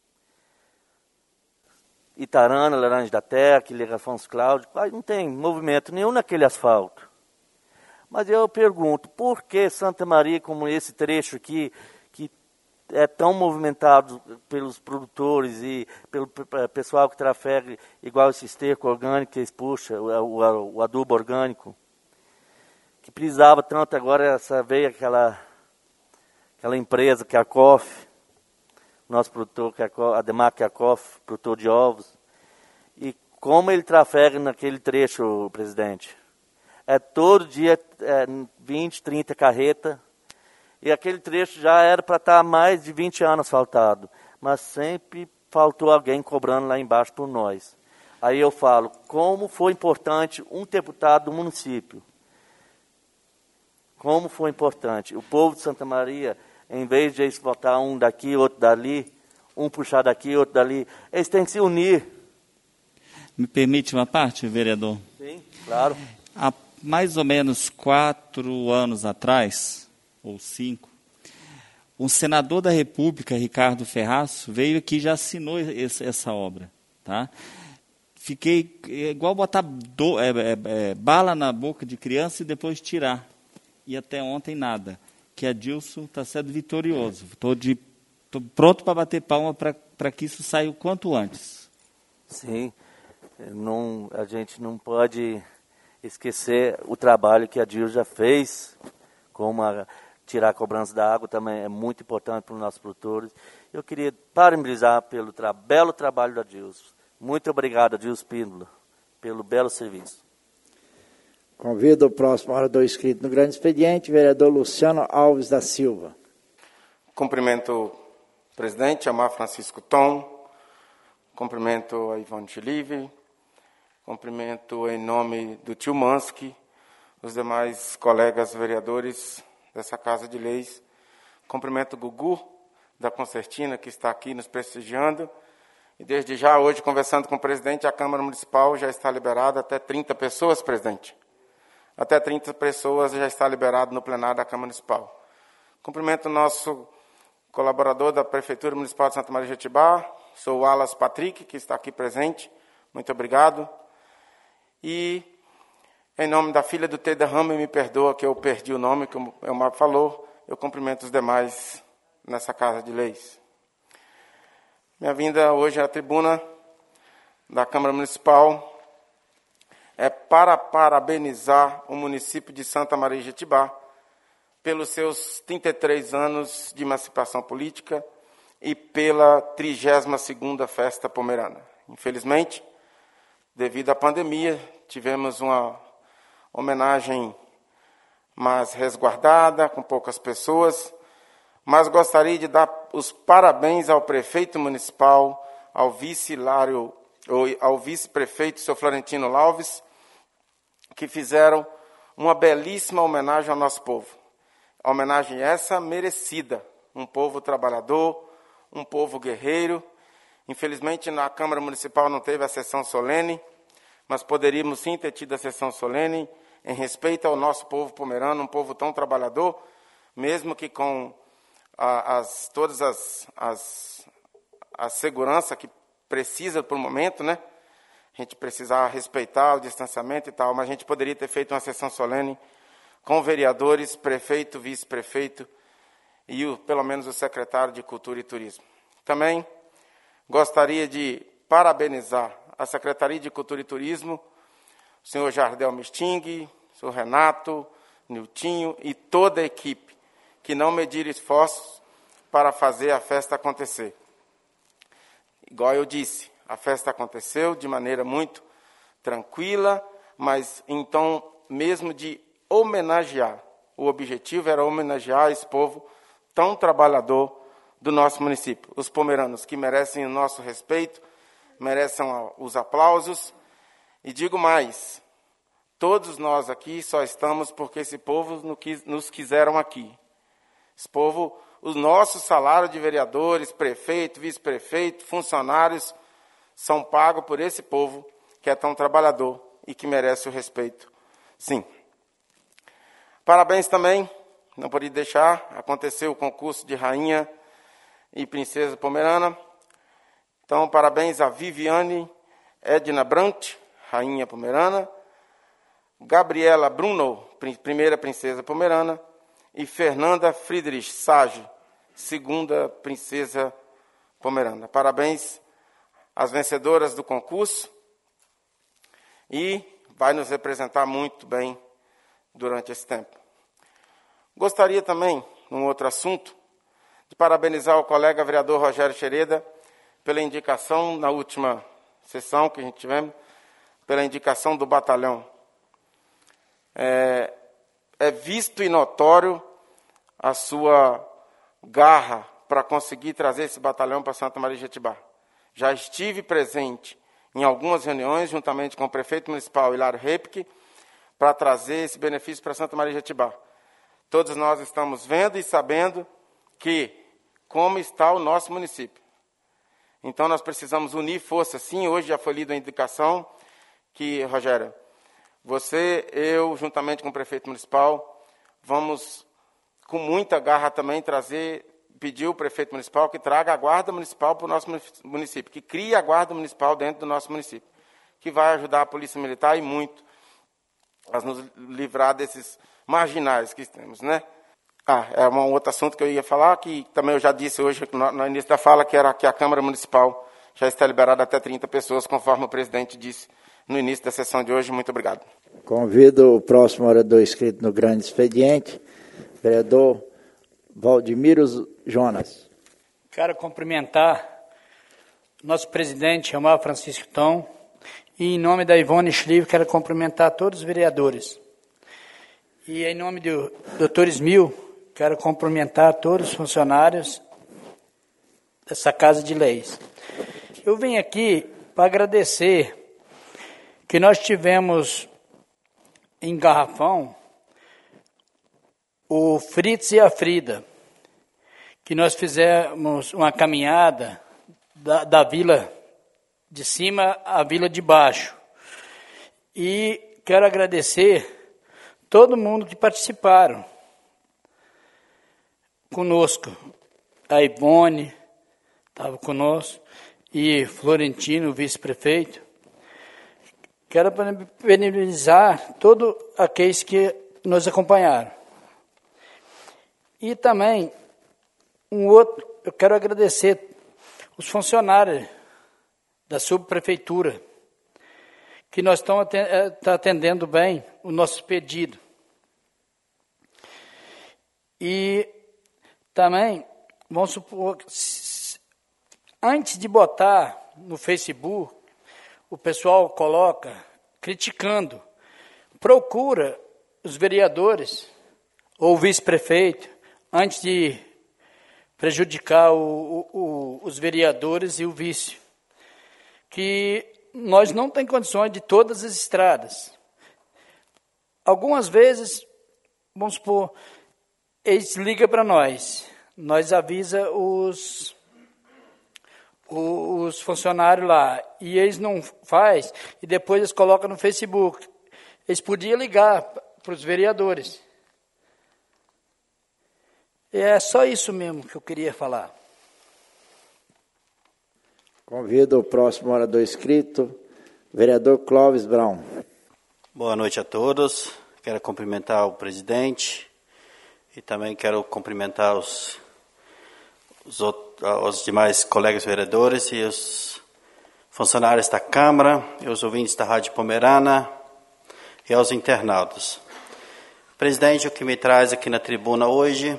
Speaker 8: Itarana, Laranja da Terra, aquele Afonso Cláudio, não tem movimento nenhum naquele asfalto. Mas eu pergunto, por que Santa Maria, como esse trecho aqui, que é tão movimentado pelos produtores e pelo pessoal que trafega, igual esse esterco orgânico que eles puxam, o adubo orgânico, que precisava tanto agora, veio aquela empresa que é a COF, nosso produtor, que é a Demac, que é a COF, produtor de ovos, e como ele trafega naquele trecho, presidente? Todo dia 20, 30 carretas, e aquele trecho já era para estar há mais de 20 anos asfaltado, mas sempre faltou alguém cobrando lá embaixo por nós. Aí eu falo, como foi importante um deputado do município. Como foi importante. O povo de Santa Maria, em vez de eles botar um daqui, outro dali, um puxar daqui, outro dali, eles têm que se unir.
Speaker 9: Me permite uma parte, vereador?
Speaker 8: Sim, claro.
Speaker 3: mais ou menos 4 anos atrás, ou 5, um senador da República, Ricardo Ferraço, veio aqui e já assinou essa obra. Tá? Fiquei igual botar bala na boca de criança e depois tirar. E até ontem nada. Que a Dilson está sendo vitorioso. Estou pronto para bater palma para que isso saia o quanto antes.
Speaker 8: Sim, a gente não pode esquecer o trabalho que a Dilson já fez, como tirar a cobrança da água também é muito importante para os nossos produtores. Eu queria parabenizar pelo belo trabalho da Dilson. Muito obrigado, Dilson Píndola, pelo belo serviço.
Speaker 1: Convido o próximo orador inscrito no grande expediente, vereador Luciano Alves da Silva.
Speaker 2: Cumprimento o presidente, Amar Francisco Tom, cumprimento a Ivone Chilive, cumprimento em nome do tio Mansky, os demais colegas vereadores dessa Casa de Leis, cumprimento o Gugu da Concertina, que está aqui nos prestigiando, e desde já, hoje, conversando com o presidente, a Câmara Municipal já está liberada até 30 pessoas, presidente. Até 30 pessoas já está liberado no plenário da Câmara Municipal. Cumprimento o nosso colaborador da Prefeitura Municipal de Santa Maria de Jetibá, sou o Alas Patrick, que está aqui presente. Muito obrigado. E, em nome da filha do Teda Rama, me perdoa que eu perdi o nome, que o Elmar falou, eu cumprimento os demais nessa Casa de Leis. Minha vinda hoje à tribuna da Câmara Municipal é para parabenizar o município de Santa Maria de Jetibá pelos seus 33 anos de emancipação política e pela 32ª Festa Pomerana. Infelizmente, devido à pandemia, tivemos uma homenagem mais resguardada, com poucas pessoas, mas gostaria de dar os parabéns ao prefeito municipal, ao vice-prefeito, seu Florentino Lauves, que fizeram uma belíssima homenagem ao nosso povo. A homenagem essa merecida, um povo trabalhador, um povo guerreiro. Infelizmente, na Câmara Municipal não teve a sessão solene, mas poderíamos sim ter tido a sessão solene em respeito ao nosso povo pomerano, um povo tão trabalhador, mesmo que com todas as segurança que precisa por um momento, né? A gente precisava respeitar o distanciamento e tal, mas a gente poderia ter feito uma sessão solene com vereadores, prefeito, vice-prefeito e pelo menos o secretário de Cultura e Turismo. Também gostaria de parabenizar a Secretaria de Cultura e Turismo, o senhor Jardel Misting, o senhor Renato, Niltinho e toda a equipe que não mediram esforços para fazer a festa acontecer. Igual eu disse, a festa aconteceu de maneira muito tranquila, mas então mesmo de homenagear. O objetivo era homenagear esse povo tão trabalhador do nosso município. Os pomeranos que merecem o nosso respeito, merecem os aplausos. E digo mais, todos nós aqui só estamos porque esse povo nos quiseram aqui. Esse povo, o nosso salário de vereadores, prefeito, vice-prefeito, funcionários, são pagos por esse povo que é tão trabalhador e que merece o respeito. Sim. Parabéns também, não podia deixar, aconteceu o concurso de Rainha e Princesa Pomerana. Então, parabéns a Viviane Edna Brandt, Rainha Pomerana, Gabriela Bruno, primeira Princesa Pomerana, e Fernanda Friedrich Sage, segunda Princesa Pomerana. Parabéns às vencedoras do concurso e vai nos representar muito bem durante esse tempo. Gostaria também, num outro assunto, de parabenizar o colega vereador Rogério Xereda pela indicação, na última sessão que a gente tivemos, pela indicação do batalhão. É visto e notório a sua garra para conseguir trazer esse batalhão para Santa Maria de Jetibá. Já estive presente em algumas reuniões, juntamente com o prefeito municipal Hilário Repke, para trazer esse benefício para Santa Maria de Jetibá. Todos nós estamos vendo e sabendo como está o nosso município. Então, nós precisamos unir forças. Sim, hoje já foi lida a indicação que, Rogério, Você, eu, juntamente com o prefeito municipal, vamos com muita garra também pedir ao prefeito municipal que traga a guarda municipal para o nosso município, que crie a guarda municipal dentro do nosso município, que vai ajudar a Polícia Militar e muito a nos livrar desses marginais que temos, né? É um outro assunto que eu ia falar, que também eu já disse hoje no início da fala, que era que a Câmara Municipal já está liberada até 30 pessoas, conforme o presidente disse no início da sessão de hoje. Muito obrigado.
Speaker 1: Convido o próximo orador inscrito no grande expediente, vereador Valdemiro Jonas.
Speaker 9: Quero cumprimentar nosso presidente, Amar Francisco Tom, e em nome da Ivone Schlieve, quero cumprimentar todos os vereadores. E em nome do Dr. Ismil, quero cumprimentar todos os funcionários dessa Casa de Leis. Eu vim aqui para agradecer que nós tivemos em Garrafão o Fritz e a Frida, que nós fizemos uma caminhada da vila de cima à vila de baixo. E quero agradecer todo mundo que participaram conosco. A Ivone estava conosco e Florentino, o vice-prefeito. Quero parabenizar todos aqueles que nos acompanharam. E também, eu quero agradecer os funcionários da subprefeitura, que nós estamos atendendo bem o nosso pedido. E também, vamos supor, antes de botar no Facebook, o pessoal coloca criticando, procura os vereadores ou o vice-prefeito, antes de prejudicar os vereadores e o vice, que nós não temos condições de todas as estradas. Algumas vezes, vamos supor, eles ligam para nós avisa os funcionários lá, e eles não fazem, e depois eles colocam no Facebook. Eles podiam ligar para os vereadores. É só isso mesmo que eu queria falar.
Speaker 1: Convido o próximo orador inscrito, vereador Clóvis Brown.
Speaker 6: Boa noite a todos. Quero cumprimentar o presidente e também quero cumprimentar os demais colegas vereadores e os funcionários da Câmara, e os ouvintes da Rádio Pomerana e aos internautas. Presidente, o que me traz aqui na tribuna hoje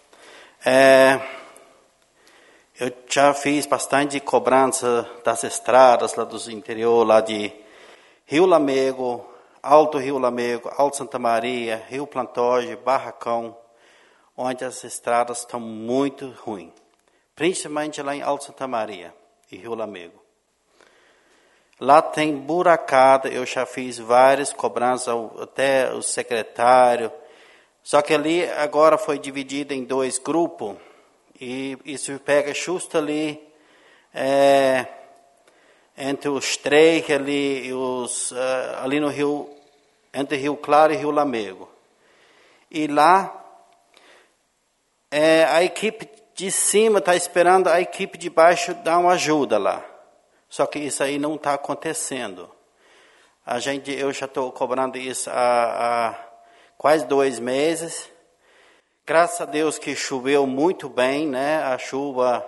Speaker 6: eu já fiz bastante cobrança das estradas lá do interior, lá de Rio Lamego, Alto Rio Lamego, Alto Santa Maria, Rio Plantoge, Barracão, onde as estradas estão muito ruins. Principalmente lá em Alto Santa Maria e Rio Lamego. Lá tem buracada, eu já fiz várias cobranças, até o secretário. Só que ali agora foi dividido em 2 grupos, e isso pega justo ali, entre os 3 ali, ali no Rio, entre Rio Claro e Rio Lamego. E lá, a equipe de cima está esperando a equipe de baixo dar uma ajuda lá. Só que isso aí não está acontecendo. Eu já estou cobrando isso há quase 2 meses. Graças a Deus que choveu muito bem, né? A chuva,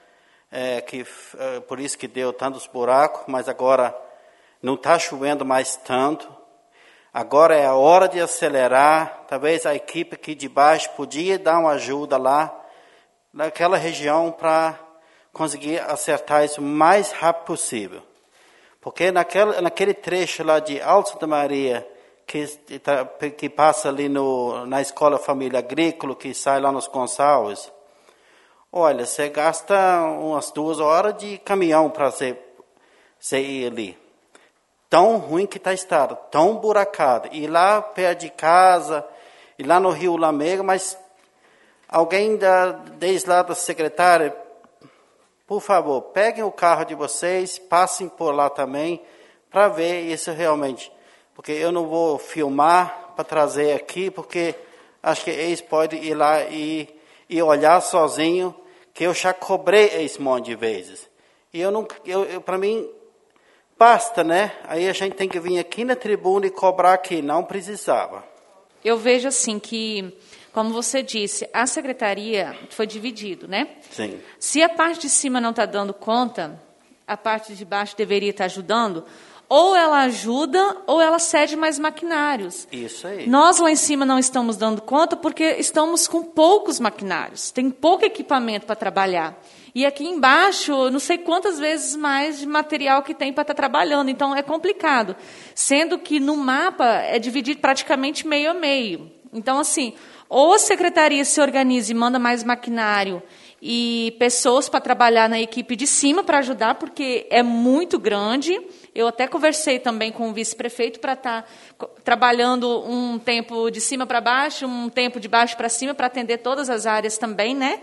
Speaker 6: por isso que deu tantos buracos, mas agora não está chovendo mais tanto. Agora é a hora de acelerar. Talvez a equipe aqui de baixo podia dar uma ajuda lá, naquela região, para conseguir acertar isso o mais rápido possível. Porque naquele trecho lá de Alto Santa Maria, que passa ali na Escola Família Agrícola, que sai lá nos Gonçalves, olha, você gasta umas 2 horas de caminhão para você ir ali. Tão ruim que está a estrada, tão buracada. E lá perto de casa, e lá no Rio Lamego, mas alguém desde lá da secretária, por favor, peguem o carro de vocês, passem por lá também, para ver isso realmente. porque eu não vou filmar para trazer aqui, porque acho que eles podem ir lá e olhar sozinho, que eu já cobrei esse monte de vezes. E para mim, basta, né? Aí a gente tem que vir aqui na tribuna e cobrar aqui, não precisava.
Speaker 10: Eu vejo assim que, como você disse, a secretaria foi dividido, né?
Speaker 6: Sim.
Speaker 10: Se a parte de cima não está dando conta, a parte de baixo deveria estar ajudando, ou ela ajuda ou ela cede mais maquinários.
Speaker 6: Isso aí.
Speaker 10: Nós lá em cima não estamos dando conta porque estamos com poucos maquinários, tem pouco equipamento para trabalhar. E aqui embaixo, não sei quantas vezes mais de material que tem para estar trabalhando, então é complicado. Sendo que no mapa é dividido praticamente meio a meio. Então, assim, ou a secretaria se organiza e manda mais maquinário e pessoas para trabalhar na equipe de cima para ajudar, porque é muito grande. Eu até conversei também com o vice-prefeito para estar trabalhando um tempo de cima para baixo, um tempo de baixo para cima, para atender todas as áreas também, né?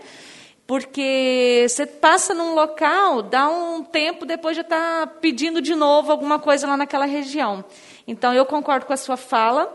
Speaker 10: Porque você passa num local, dá um tempo, depois já está pedindo de novo alguma coisa lá naquela região. Então, eu concordo com a sua fala,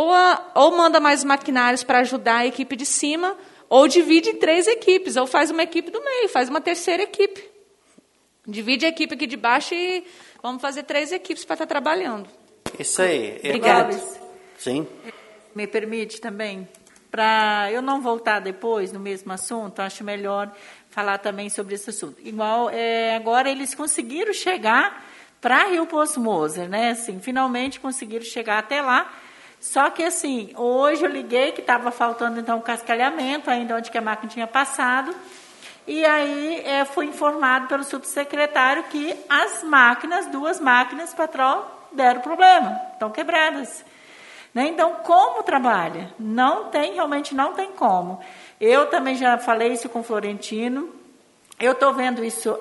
Speaker 10: ou manda mais maquinários para ajudar a equipe de cima, ou divide em 3 equipes, ou faz uma equipe do meio, faz uma terceira equipe. Divide a equipe aqui de baixo e vamos fazer 3 equipes para estar trabalhando.
Speaker 6: Isso aí.
Speaker 10: Obrigada.
Speaker 6: Sim.
Speaker 11: Me permite também, para eu não voltar depois no mesmo assunto, acho melhor falar também sobre esse assunto. Igual, agora eles conseguiram chegar para Rio Poço Moser, né? Assim, finalmente conseguiram chegar até lá. Só que, assim, hoje eu liguei que estava faltando, então, um cascalhamento, ainda onde que a máquina tinha passado. E aí fui informado pelo subsecretário que as máquinas, 2 máquinas, patrão, deram problema, estão quebradas. Né? Então, como trabalha? Realmente não tem como. Eu também já falei isso com o Florentino, eu estou vendo isso,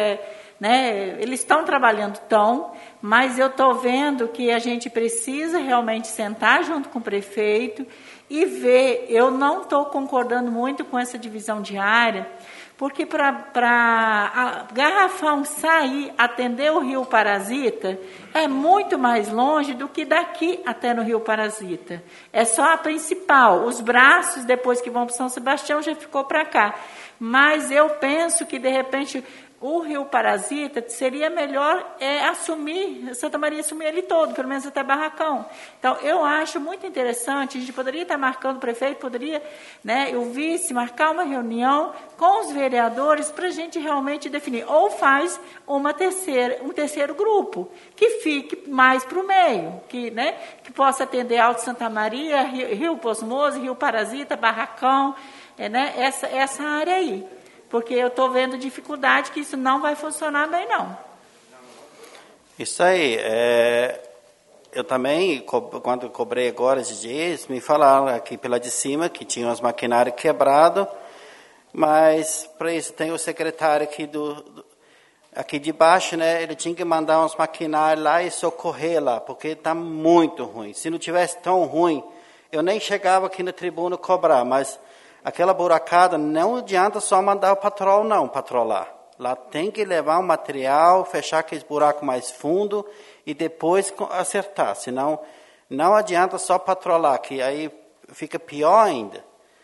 Speaker 11: né? Eles estão trabalhando, mas eu estou vendo que a gente precisa realmente sentar junto com o prefeito e ver. Eu não estou concordando muito com essa divisão de área, porque para Garrafão sair, atender o Rio Parasita, é muito mais longe do que daqui até no Rio Parasita. É só a principal. Os braços, depois que vão para São Sebastião, já ficou para cá. Mas eu penso que, de repente, o Rio Parasita seria melhor Santa Maria assumir ele todo, pelo menos até Barracão. Então, eu acho muito interessante, a gente poderia estar marcando, o prefeito poderia, né, o vice, marcar uma reunião com os vereadores para a gente realmente definir. Ou faz um terceiro grupo, que fique mais para o meio, que possa atender Alto Santa Maria, Rio Poço Moser, Rio Parasita, Barracão, né, essa área aí. Porque eu estou vendo dificuldade que isso não vai funcionar bem, não.
Speaker 6: Isso aí. Eu também, quando eu cobrei agora esses dias, me falaram aqui pela de cima que tinha umas maquinários quebrados, mas para isso tem o secretário aqui de baixo, né? Ele tinha que mandar uns maquinários lá e socorrer lá, porque está muito ruim. Se não tivesse tão ruim, eu nem chegava aqui na tribuna cobrar, mas aquela buracada não adianta só mandar o patrol não patrolar. Lá tem que levar um material, fechar aqueles buracos mais fundo e depois acertar. Senão não adianta só patrolar, que aí fica pior ainda.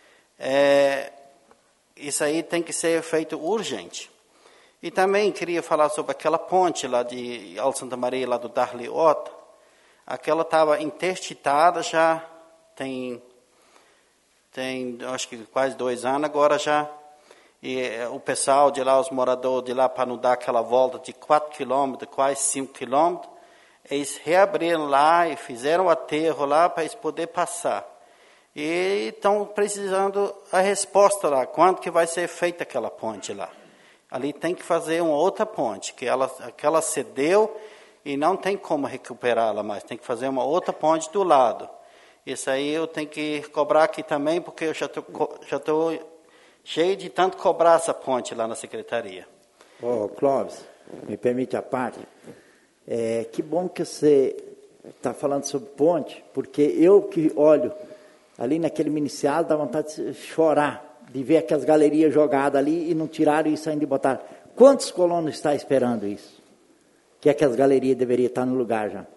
Speaker 6: Isso aí tem que ser feito urgente. E também queria falar sobre aquela ponte lá de Alto Santa Maria, lá do Darli Ota. Aquela estava interditada já tem acho que quase 2 anos agora já. E o pessoal de lá, os moradores de lá, para não dar aquela volta de 4 quilômetros, quase 5 quilômetros, eles reabriram lá e fizeram o aterro lá para eles poderem passar. E estão precisando a resposta lá, quando que vai ser feita aquela ponte lá. Ali tem que fazer uma outra ponte, que aquela cedeu e não tem como recuperá-la mais, tem que fazer uma outra ponte do lado. Isso aí eu tenho que cobrar aqui também, porque eu já estou cheio de tanto cobrar essa ponte lá na secretaria.
Speaker 1: Clóvis, me permite a parte. Que bom que você está falando sobre ponte, porque eu que olho ali naquele municiado, dá vontade de chorar, de ver aquelas galerias jogadas ali e não tiraram isso ainda e botaram. Quantos colonos estão esperando isso? Que aquelas galerias deveriam estar no lugar já.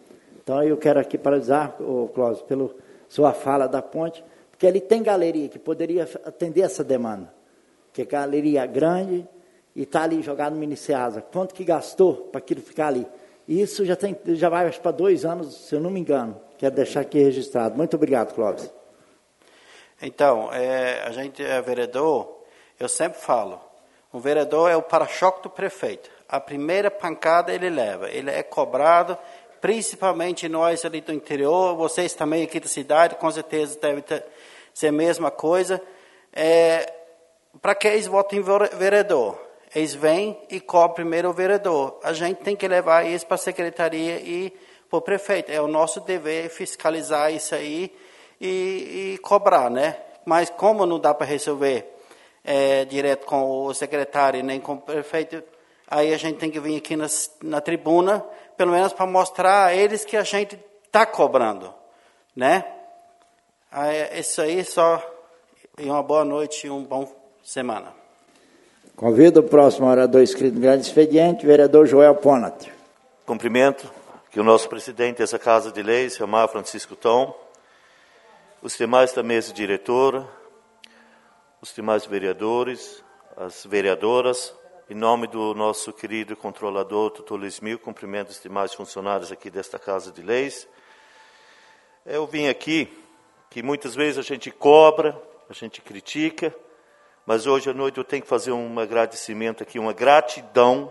Speaker 1: Então, eu quero aqui paralisar, Cláudio, pela sua fala da ponte, porque ali tem galeria que poderia atender essa demanda, que é galeria grande e está ali jogado no Mini-Ceasa. Quanto que gastou para aquilo ficar ali? Isso já vai para 2 anos, se eu não me engano. Quero deixar aqui registrado. Muito obrigado, Clóvis.
Speaker 6: Então, a gente é vereador, eu sempre falo, o vereador é o para-choque do prefeito. A primeira pancada ele leva, ele é cobrado, principalmente nós ali do interior, vocês também aqui da cidade, com certeza deve ser a mesma coisa. Para que eles votem em vereador? Eles vêm e cobram primeiro o vereador. A gente tem que levar isso para a secretaria e para o prefeito. É o nosso dever fiscalizar isso aí e cobrar, né? Mas como não dá para resolver direto com o secretário nem com o prefeito, aí a gente tem que vir aqui na tribuna, pelo menos para mostrar a eles que a gente está cobrando, né? Isso aí só. E uma boa noite e uma boa semana.
Speaker 1: Convido o próximo orador inscrito no grande expediente, vereador Joel Ponat.
Speaker 7: Cumprimento que o nosso presidente dessa Casa de Leis, Elmar Francisco Tom, os demais da mesa diretora, os demais vereadores, as vereadoras, em nome do nosso querido controlador, Tutor Luiz Mil, cumprimento os demais funcionários aqui desta Casa de Leis. Eu vim aqui, que muitas vezes a gente cobra, a gente critica, mas hoje à noite eu tenho que fazer um agradecimento aqui, uma gratidão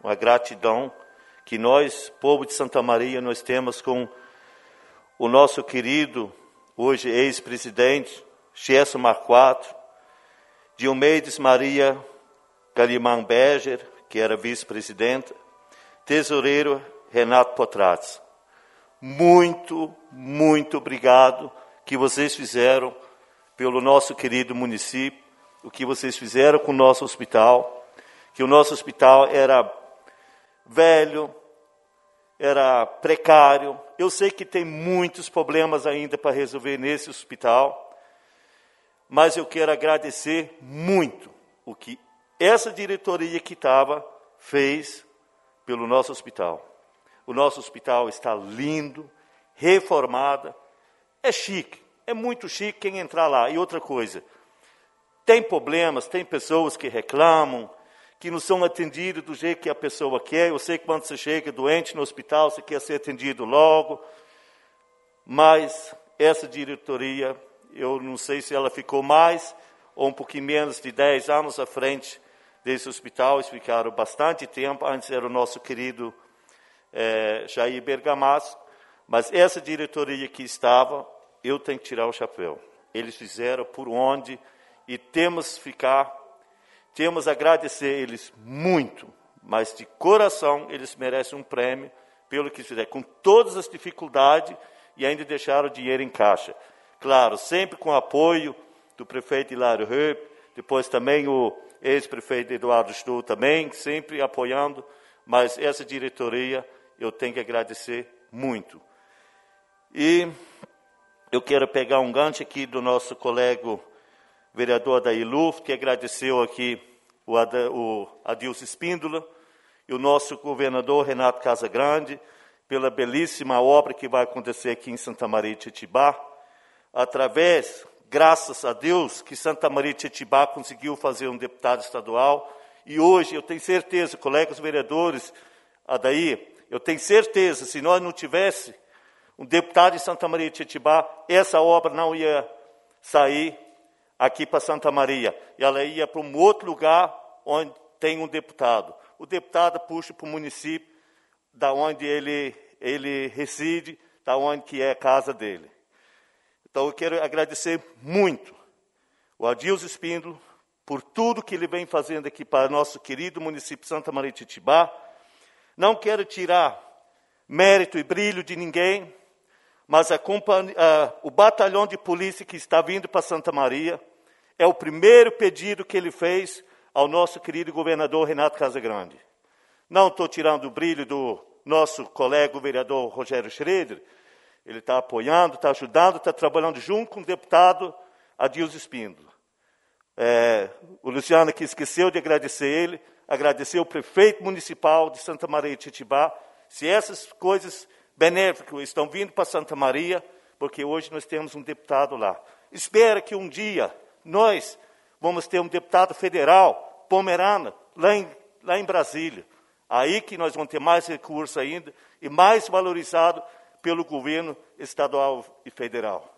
Speaker 7: que nós, povo de Santa Maria, nós temos com o nosso querido, hoje ex-presidente, Gerson Marquardt, Diomedes Maria Galimão Berger, que era vice-presidenta, tesoureiro Renato Potratz. Muito, muito obrigado que vocês fizeram pelo nosso querido município, o que vocês fizeram com o nosso hospital, que o nosso hospital era velho, era precário. Eu sei que tem muitos problemas ainda para resolver nesse hospital, mas eu quero agradecer muito o que essa diretoria que estava fez pelo nosso hospital. O nosso hospital está lindo, reformado, é chique, é muito chique quem entrar lá. E outra coisa, tem problemas, tem pessoas que reclamam, que não são atendidos do jeito que a pessoa quer. Eu sei que quando você chega doente no hospital, você quer ser atendido logo, mas essa diretoria, eu não sei se ela ficou mais ou um pouquinho menos de 10 anos à frente desse hospital. Eles ficaram bastante tempo, antes era o nosso querido Jair Bergamasco, mas essa diretoria que estava, eu tenho que tirar o chapéu. Eles fizeram por onde, e temos a agradecer eles muito, mas de coração eles merecem um prêmio pelo que fizeram, com todas as dificuldades, e ainda deixaram o dinheiro em caixa. Claro, sempre com o apoio do prefeito Hilário Höpp, depois também o ex-prefeito Eduardo Stoll também, sempre apoiando, mas essa diretoria eu tenho que agradecer muito. E eu quero pegar um gancho aqui do nosso colega vereador da ILUF, que agradeceu aqui o Adilson Espíndola e o nosso governador Renato Casagrande pela belíssima obra que vai acontecer aqui em Santa Maria de Tietibá, graças a Deus, que Santa Maria de Tietibá conseguiu fazer um deputado estadual, e hoje eu tenho certeza, colegas vereadores, Adair, eu tenho certeza, se nós não tivéssemos um deputado de Santa Maria de Tietibá, essa obra não ia sair aqui para Santa Maria, e ela ia para um outro lugar onde tem um deputado. O deputado puxa para o município da onde ele reside, da onde que é a casa dele. Então eu quero agradecer muito o Adilson Espíndola por tudo que ele vem fazendo aqui para nosso querido município de Santa Maria de Tietibá. Não quero tirar mérito e brilho de ninguém, mas o batalhão de polícia que está vindo para Santa Maria é o primeiro pedido que ele fez ao nosso querido governador Renato Casagrande. Não estou tirando o brilho do nosso colega o vereador Rogério Schroeder. Ele está apoiando, está ajudando, está trabalhando junto com o deputado Adilson Espíndola. O Luciano aqui esqueceu de agradecer ele, agradecer o prefeito municipal de Santa Maria de Tietibá. Se essas coisas benéficos estão vindo para Santa Maria, porque hoje nós temos um deputado lá. Espera que um dia nós vamos ter um deputado federal, pomerano, lá em Brasília. Aí que nós vamos ter mais recursos ainda e mais valorizado pelo governo estadual e federal.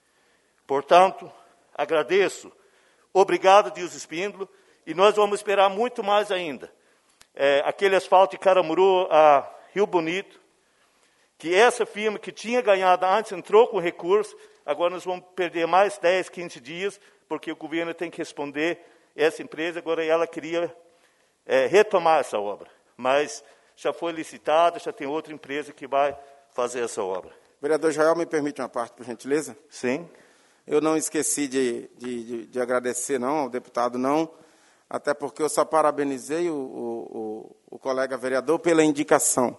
Speaker 7: Portanto, agradeço. Obrigado, Deus Espíndola, e nós vamos esperar muito mais ainda. Aquele asfalto de Caramuru a Rio Bonito, que essa firma que tinha ganhado antes entrou com recurso, agora nós vamos perder mais 10, 15 dias, porque o governo tem que responder essa empresa, agora ela queria retomar essa obra. Mas já foi licitada, já tem outra empresa que vai fazer essa obra.
Speaker 2: Vereador Joel, me permite uma parte, por gentileza?
Speaker 7: Sim.
Speaker 2: Eu não esqueci de agradecer, não, ao deputado, não, até porque eu só parabenizei o colega vereador pela indicação.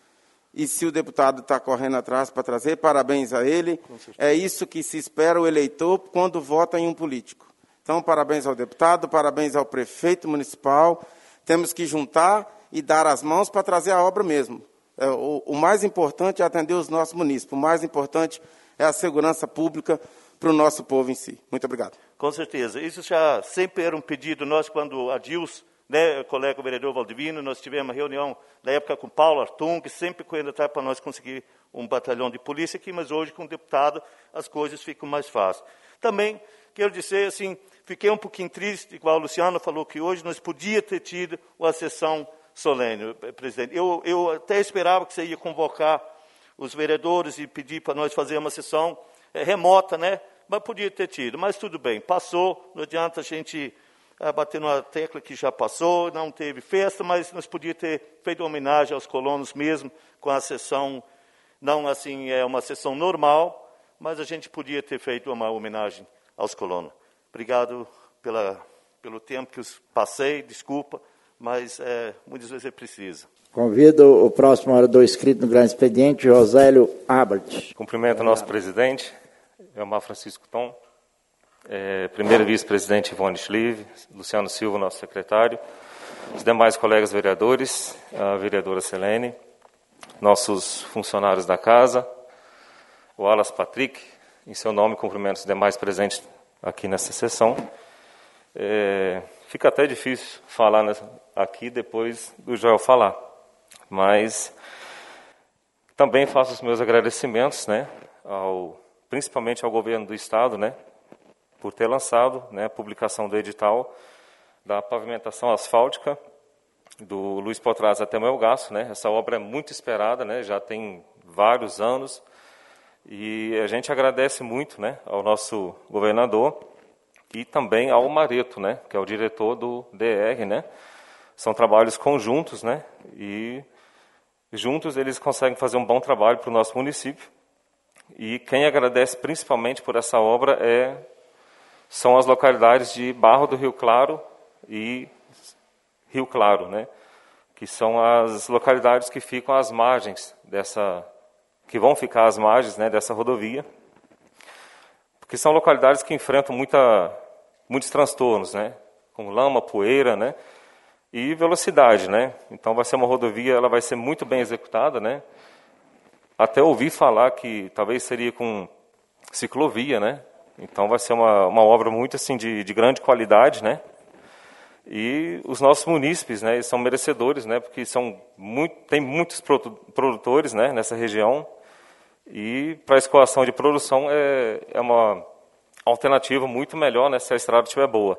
Speaker 2: E se o deputado está correndo atrás para trazer, parabéns a ele. É isso que se espera o eleitor quando vota em um político. Então, parabéns ao deputado, parabéns ao prefeito municipal. Temos que juntar e dar as mãos para trazer a obra mesmo. O mais importante é atender os nossos munícipes. O mais importante é a segurança pública para o nosso povo em si. Muito obrigado.
Speaker 7: Com certeza. Isso já sempre era um pedido nosso quando a Dils, né, colega vereador Valdivino, nós tivemos uma reunião na época com Paulo Artung, sempre correndo atrás para nós conseguir um batalhão de polícia aqui, mas hoje com o deputado as coisas ficam mais fáceis. Também quero dizer assim, fiquei um pouquinho triste, igual a Luciana falou que hoje nós podíamos ter tido uma sessão solene, presidente. Eu até esperava que você ia convocar os vereadores e pedir para nós fazer uma sessão remota, né? Mas podia ter tido. Mas tudo bem, passou, não adianta a gente bater numa tecla que já passou, não teve festa, mas nós podíamos ter feito uma homenagem aos colonos mesmo, com a sessão, não assim, uma sessão normal, mas a gente podia ter feito uma homenagem aos colonos. Obrigado pelo tempo que eu passei, desculpa, mas muitas vezes é preciso.
Speaker 1: Convido o próximo orador inscrito no grande expediente, Josélio Abert.
Speaker 12: Cumprimento o nosso presidente, Elmar Francisco Tom, primeiro vice-presidente Ivone Schlieve, Luciano Silva, nosso secretário, os demais colegas vereadores, a vereadora Selene, nossos funcionários da casa, o Alas Patrick, em seu nome cumprimento os demais presentes aqui nessa sessão. Fica até difícil falar aqui depois do Joel falar, mas também faço os meus agradecimentos, né, principalmente ao governo do Estado, né, por ter lançado, né, a publicação do edital da pavimentação asfáltica do Luiz Potraz até Melgaço, né. Essa obra é muito esperada, né, já tem vários anos, e a gente agradece muito, né, ao nosso governador e também ao Mareto, né, que é o diretor do DR, né. São trabalhos conjuntos, né, e juntos eles conseguem fazer um bom trabalho para o nosso município. E quem agradece principalmente por essa obra são as localidades de Barro do Rio Claro e Rio Claro, né, que são as localidades que ficam às margens que vão ficar às margens, né, dessa rodovia, porque são localidades que enfrentam muitos transtornos, né, com lama, poeira, né, e velocidade, né. Então vai ser uma rodovia, ela vai ser muito bem executada, né. Até ouvi falar que talvez seria com ciclovia, né. Então vai ser uma obra muito assim de grande qualidade, né. E os nossos munícipes, né, eles são merecedores, né, porque tem muitos produtores, né, nessa região, e para a escoação de produção é uma alternativa muito melhor, né, se a estrada estiver boa.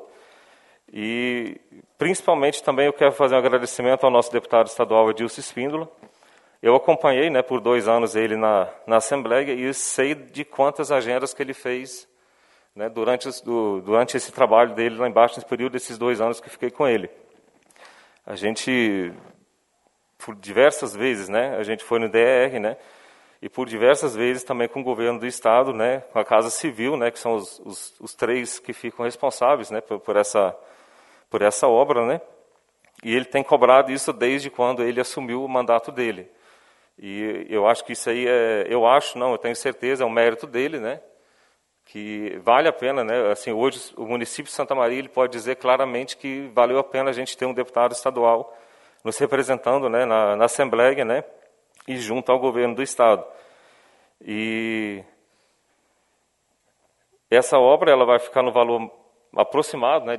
Speaker 12: E principalmente também eu quero fazer um agradecimento ao nosso deputado estadual Edilson Espíndola. Eu acompanhei, né, por 2 anos ele na Assembleia e sei de quantas agendas que ele fez, né, durante esse trabalho dele lá embaixo, nesse período desses 2 anos que fiquei com ele. A gente, por diversas vezes, né, a gente foi no DR, né, e por diversas vezes também com o governo do Estado, né, com a Casa Civil, né, que são os 3 que ficam responsáveis, né, por essa obra, né, e ele tem cobrado isso desde quando ele assumiu o mandato dele. E eu acho que isso aí eu tenho certeza, é um mérito dele, né, que vale a pena, né, assim, hoje o município de Santa Maria ele pode dizer claramente que valeu a pena a gente ter um deputado estadual nos representando, né, na Assembleia, né, e junto ao governo do Estado. E essa obra ela vai ficar no valor aproximado, né, de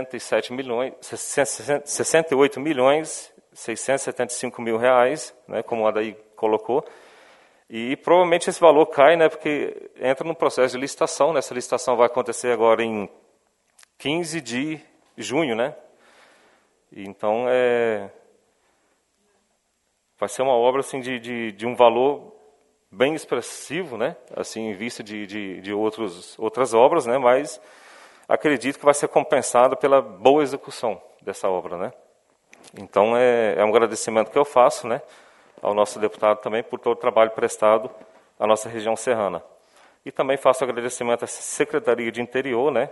Speaker 12: 68 milhões 675 mil reais, né, como a Adair colocou. E provavelmente esse valor cai, né, porque entra no processo de licitação. Né, essa licitação vai acontecer agora em 15 de junho, né? Então vai ser uma obra assim de um valor bem expressivo, né? Assim, em vista de outras obras, né? Mas acredito que vai ser compensado pela boa execução dessa obra, né? Então é um agradecimento que eu faço, né, ao nosso deputado também por todo o trabalho prestado à nossa região serrana. E também faço agradecimento à Secretaria de Interior, né,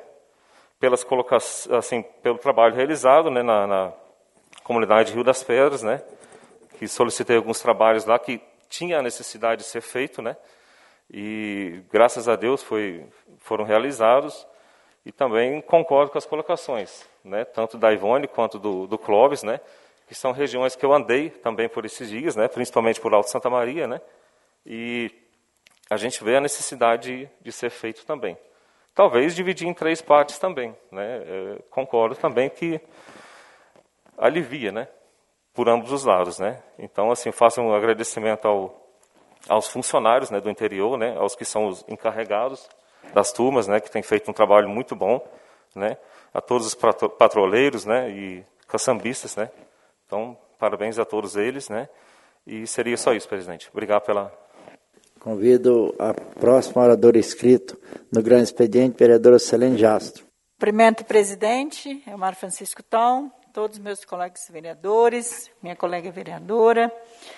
Speaker 12: pelo trabalho realizado, né, na comunidade Rio das Pedras, né, que solicitei alguns trabalhos lá que tinha a necessidade de ser feito, né, e graças a Deus foram realizados. E também concordo com as colocações, né, tanto da Ivone quanto do Clóvis, né, que são regiões que eu andei também por esses dias, né, principalmente por Alto Santa Maria, né, e a gente vê a necessidade de ser feito também. Talvez dividir em 3 partes também, né, concordo também que alivia, né, por ambos os lados, né. Então, assim, faço um agradecimento aos funcionários, né, do interior, né, aos que são os encarregados das turmas, né, que têm feito um trabalho muito bom, né, a todos os patroleiros, né, e caçambistas, né. Então, parabéns a todos eles, né. E seria só isso, presidente. Obrigado pela...
Speaker 1: Convido a próxima oradora inscrito no grande expediente, vereadora Selene Jastro.
Speaker 11: Cumprimento o presidente, Elmar Francisco Tom, todos os meus colegas vereadores, minha colega vereadora,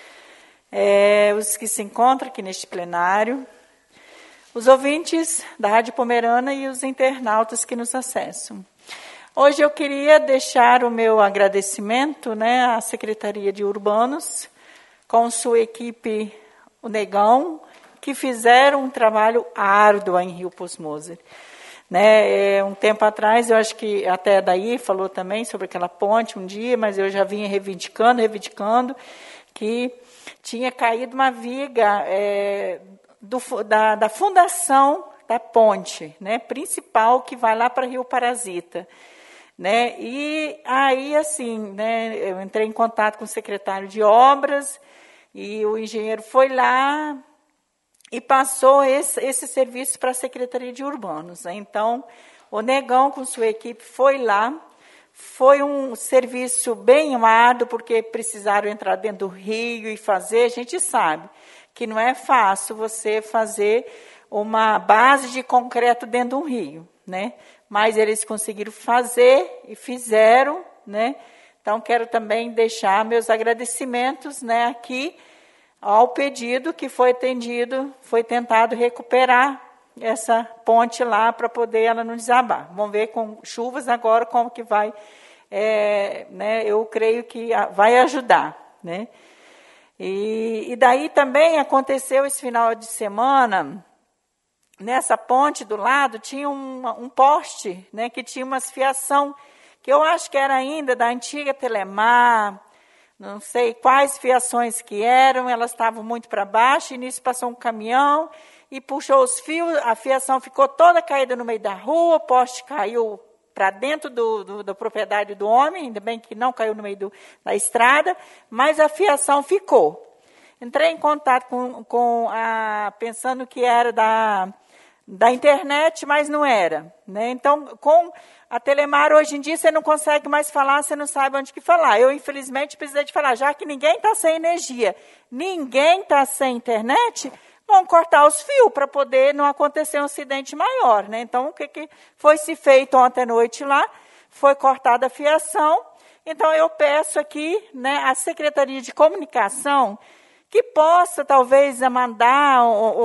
Speaker 11: os que se encontram aqui neste plenário, os ouvintes da Rádio Pomerana e os internautas que nos acessam. Hoje eu queria deixar o meu agradecimento, né, à Secretaria de Urbanos, com sua equipe, o Negão, que fizeram um trabalho árduo em Rio Poço-Moser. Né, um tempo atrás, eu acho que até a Daí falou também sobre aquela ponte um dia, mas eu já vinha reivindicando, que tinha caído uma viga da fundação da ponte, né, principal, que vai lá para Rio Parasita. Né, e aí, assim, né, eu entrei em contato com o secretário de obras e o engenheiro foi lá e passou esse serviço para a Secretaria de Urbanos. Né. Então, o Negão, com sua equipe, foi lá. Foi um serviço bem árduo, porque precisaram entrar dentro do rio e fazer. A gente sabe que não é fácil você fazer uma base de concreto dentro de um rio, né? Mas eles conseguiram fazer e fizeram, né? Então, quero também deixar meus agradecimentos, né, aqui ao pedido que foi atendido, foi tentado recuperar essa ponte lá para poder ela não desabar. Vamos ver com chuvas agora como que vai, né, eu creio que vai ajudar, né? E daí também aconteceu esse final de semana, nessa ponte do lado tinha um poste, né, que tinha umas fiação, que eu acho que era ainda da antiga Telemar, não sei quais fiações que eram, elas estavam muito para baixo, e nisso passou um caminhão e puxou os fios, a fiação ficou toda caída no meio da rua, o poste caiu para dentro da propriedade do homem, ainda bem que não caiu no meio da estrada, mas a fiação ficou. Entrei em contato pensando que era da internet, mas não era. Né? Então, com a Telemar, hoje em dia, você não consegue mais falar, você não sabe onde que falar. Eu, infelizmente, precisei de falar, já que ninguém está sem energia, ninguém está sem internet, vão cortar os fios para poder não acontecer um acidente maior. Né? Então, o que foi se feito ontem à noite lá? Foi cortada a fiação. Então, eu peço aqui, né, à Secretaria de Comunicação que possa, talvez, mandar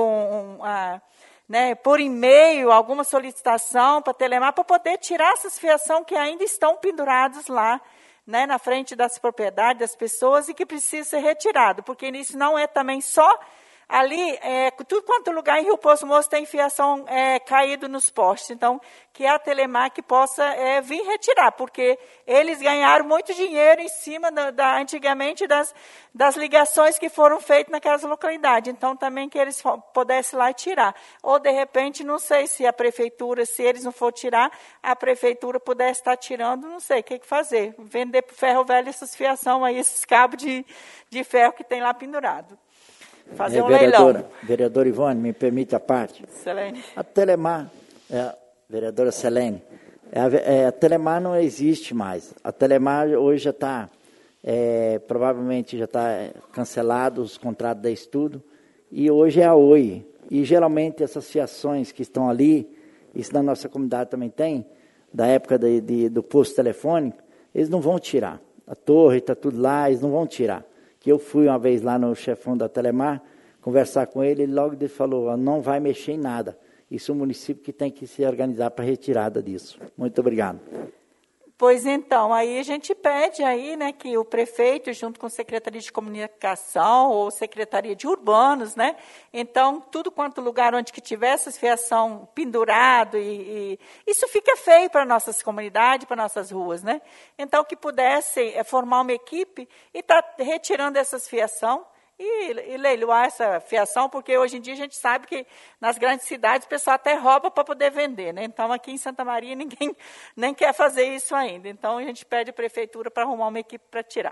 Speaker 11: né, por e-mail alguma solicitação para a Telemar para poder tirar essas fiação que ainda estão penduradas lá, né, na frente das propriedades das pessoas e que precisa ser retirado, porque isso não é também só ali, tudo quanto lugar em Rio Poço Moço tem fiação caído nos postes. Então, que a Telemac possa vir retirar, porque eles ganharam muito dinheiro em cima, antigamente, das ligações que foram feitas naquelas localidades. Então, também que eles pudessem lá tirar. Ou, de repente, não sei se a prefeitura, se eles não for tirar, a prefeitura pudesse estar tirando, não sei o que fazer. Vender para o ferro velho essas fiação aí, esses cabos de ferro que tem lá pendurado. Fazer um leilão.
Speaker 1: Vereadora Ivone, me permite a parte.
Speaker 11: Selene.
Speaker 1: A Telemar, vereadora Selene, a Telemar não existe mais. A Telemar hoje já está, provavelmente já está cancelado os contratos da Estudo, e hoje é a Oi. E geralmente essas fiações que estão ali, isso na nossa comunidade também tem, da época do posto telefônico, eles não vão tirar. A torre está tudo lá, eles não vão tirar. Que eu fui uma vez lá no chefão da Telemar, conversar com ele, ele logo falou, não vai mexer em nada. Isso é o município que tem que se organizar para a retirada disso. Muito obrigado.
Speaker 11: Pois então, aí a gente pede aí, né, que o prefeito, junto com a Secretaria de Comunicação ou Secretaria de Urbanos, né, então, tudo quanto lugar onde que tiver essa fiação pendurado, e isso fica feio para nossas comunidades, para nossas ruas, né, então, que pudesse formar uma equipe e estar retirando essas fiação, e leiloar essa fiação, porque hoje em dia a gente sabe que nas grandes cidades o pessoal até rouba para poder vender, né? Então, aqui em Santa Maria ninguém nem quer fazer isso ainda. Então, a gente pede à prefeitura para arrumar uma equipe para tirar.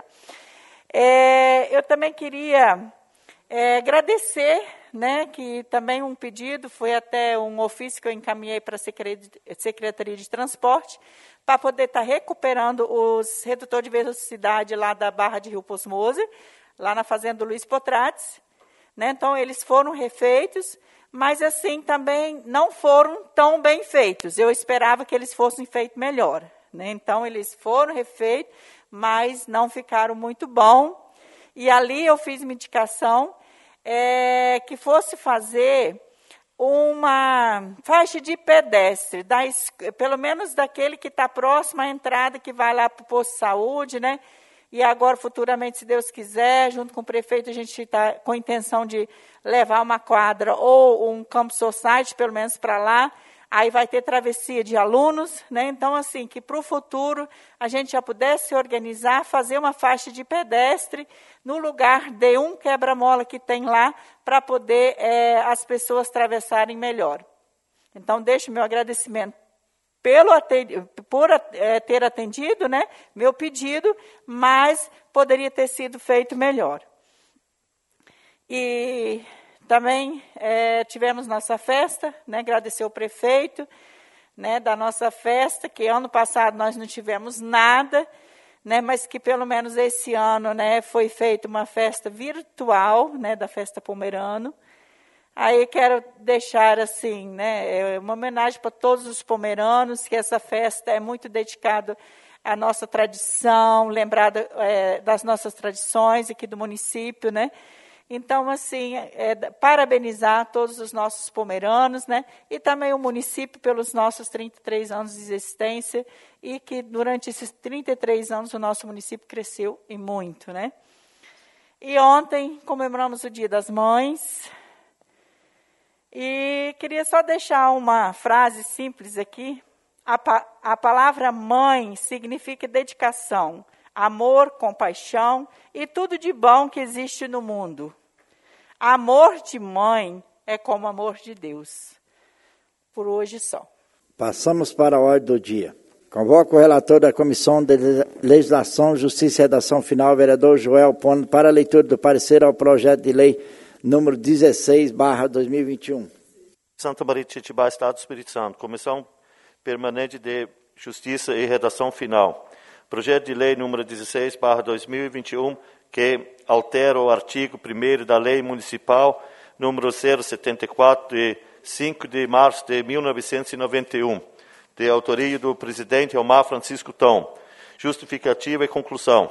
Speaker 11: Eu também queria agradecer, né, que também um pedido, foi até um ofício que eu encaminhei para a Secretaria de Transporte, para poder estar recuperando os redutores de velocidade lá da Barra de Rio Poço Moser, lá na fazenda do Luiz Potrates, né? Então, eles foram refeitos, mas, assim, também não foram tão bem feitos. Eu esperava que eles fossem feitos melhor, né? Então, eles foram refeitos, mas não ficaram muito bom. E ali eu fiz uma indicação que fosse fazer uma faixa de pedestre, pelo menos daquele que está próximo à entrada, que vai lá para o posto de saúde, né? E agora, futuramente, se Deus quiser, junto com o prefeito, a gente está com a intenção de levar uma quadra ou um campo society, pelo menos para lá. Aí vai ter travessia de alunos, né? Então, assim, que para o futuro a gente já pudesse se organizar, fazer uma faixa de pedestre no lugar de um quebra-mola que tem lá, para poder as pessoas atravessarem melhor. Então, deixo meu agradecimento por ter atendido, né, meu pedido, mas poderia ter sido feito melhor. E também tivemos nossa festa, né, agradecer ao prefeito, né, da nossa festa, que ano passado nós não tivemos nada, né, mas que pelo menos esse ano, né, foi feita uma festa virtual, né, da Festa Pomerano. Aí quero deixar assim, né, uma homenagem para todos os pomeranos, que essa festa é muito dedicada à nossa tradição, lembrada das nossas tradições aqui do município, né? Então, assim, parabenizar todos os nossos pomeranos, né? E também o município pelos nossos 33 anos de existência, e que durante esses 33 anos o nosso município cresceu e muito, né? E ontem comemoramos o Dia das Mães. E queria só deixar uma frase simples aqui. A palavra mãe significa dedicação, amor, compaixão e tudo de bom que existe no mundo. Amor de mãe é como amor de Deus. Por hoje só.
Speaker 1: Passamos para a ordem do dia. Convoco o relator da Comissão de Legislação, Justiça e Redação Final, vereador Joel Pono, para a leitura do parecer ao projeto de lei número 16/2021.
Speaker 7: Santa Maria de Titibá, Estado do Espírito Santo. Comissão Permanente de Justiça e Redação Final. Projeto de lei número 16/2021, que altera o artigo 1º da Lei Municipal número 074, de 5 de março de 1991, de autoria do presidente Elmar Francisco Thom. Justificativa e conclusão.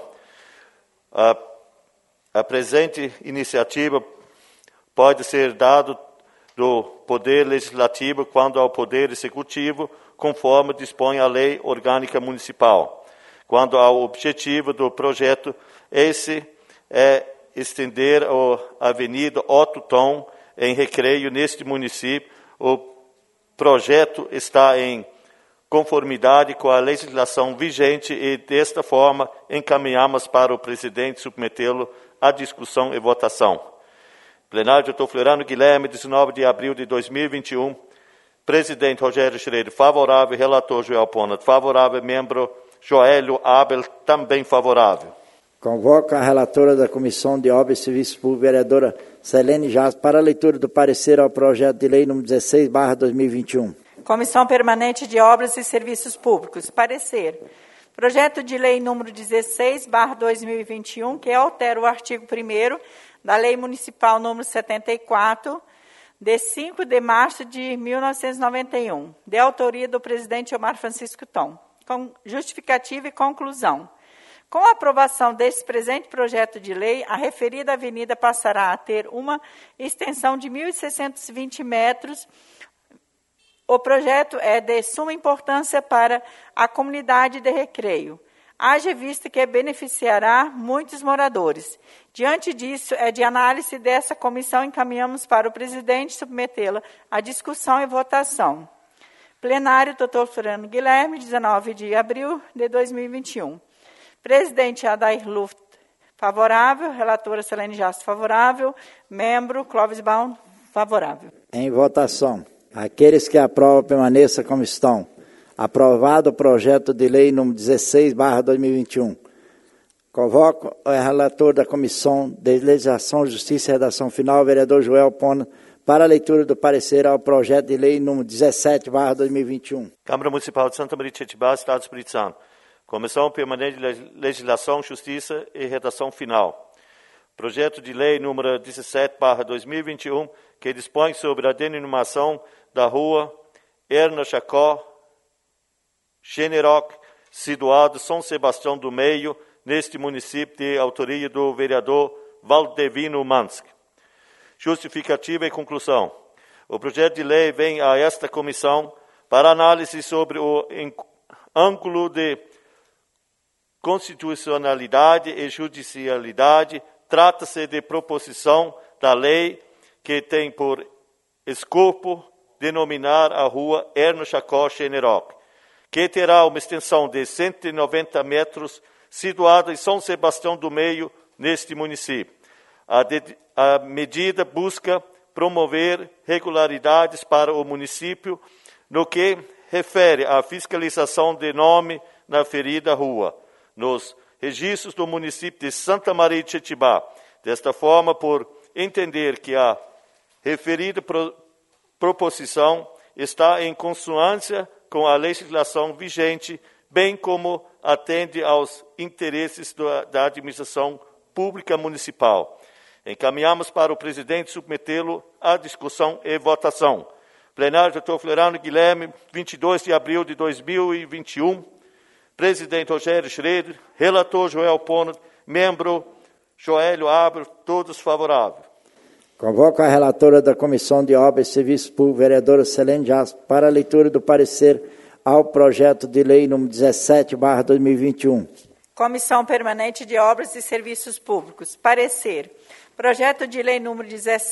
Speaker 7: A presente iniciativa pode ser dado do Poder Legislativo quando ao Poder Executivo, conforme dispõe a Lei Orgânica Municipal. Quando ao objetivo do projeto, esse é estender a Avenida Otto Thon em Recreio neste município. O projeto está em conformidade com a legislação vigente e, desta forma, encaminhamos para o presidente submetê-lo à discussão e votação. Plenário, Dr. Floriano Guilherme, 19 de abril de 2021. Presidente Rogério Schroeder, favorável. Relator Joel Ponat, favorável. Membro Joélio Abel, também favorável.
Speaker 1: Convoco a relatora da Comissão de Obras e Serviços Públicos, vereadora Selene Jasper, para a leitura do parecer ao projeto de lei número 16/2021.
Speaker 11: Comissão Permanente de Obras e Serviços Públicos. Parecer. Projeto de lei número 16/2021, que altera o artigo 1º da Lei Municipal número 74, de 5 de março de 1991, de autoria do presidente Omar Francisco Thon. Com justificativa e conclusão. Com a aprovação deste presente projeto de lei, a referida avenida passará a ter uma extensão de 1.620 metros. O projeto é de suma importância para a comunidade de Recreio, haja vista que beneficiará muitos moradores. Diante disso, é de análise dessa comissão, encaminhamos para o presidente submetê-la à discussão e votação. Plenário, Dr. Floriano Guilherme, 19 de abril de 2021. Presidente Adair Luft, favorável. Relatora Selene Jasper, favorável. Membro Clóvis Baum, favorável.
Speaker 1: Em votação. Aqueles que aprovam, permaneçam como estão. Aprovado o projeto de lei número 16/2021. Convoco o relator da Comissão de Legislação, Justiça e Redação Final, vereador Joel Pona, para a leitura do parecer ao projeto de lei número 17/2021.
Speaker 7: Câmara Municipal de Santa Maria de Tietibá, Estado do Espírito Santo. Comissão Permanente de Legislação, Justiça e Redação Final. Projeto de lei número 17/2021, que dispõe sobre a denominação da rua Erna Chacó Generoc, situado São Sebastião do Meio, neste município, de autoria do vereador Valdevino Mansk. Justificativa e conclusão. O projeto de lei vem a esta comissão para análise sobre o ângulo de constitucionalidade e judicialidade. Trata-se de proposição da lei que tem por escopo denominar a rua Erno Chacó Generoc, que terá uma extensão de 190 metros, situada em São Sebastião do Meio, neste município. A medida busca promover regularidades para o município no que refere à fiscalização de nome na referida rua, nos registros do município de Santa Maria de Tietibá. Desta forma, por entender que a referida proposição está em consonância com a legislação vigente, bem como atende aos interesses da administração pública municipal. Encaminhamos para o presidente submetê-lo à discussão e votação. Plenário, Dr. Floriano Guilherme, 22 de abril de 2021. Presidente Rogério Schroeder, relator Joel Ponat, membro Joélio Abel, todos favoráveis.
Speaker 1: Convoco a relatora da Comissão de Obras e Serviços Públicos, vereadora Selene Jasper, para a leitura do parecer ao projeto de lei número 17/2021.
Speaker 11: Comissão Permanente de Obras e Serviços Públicos. Parecer. Projeto de lei número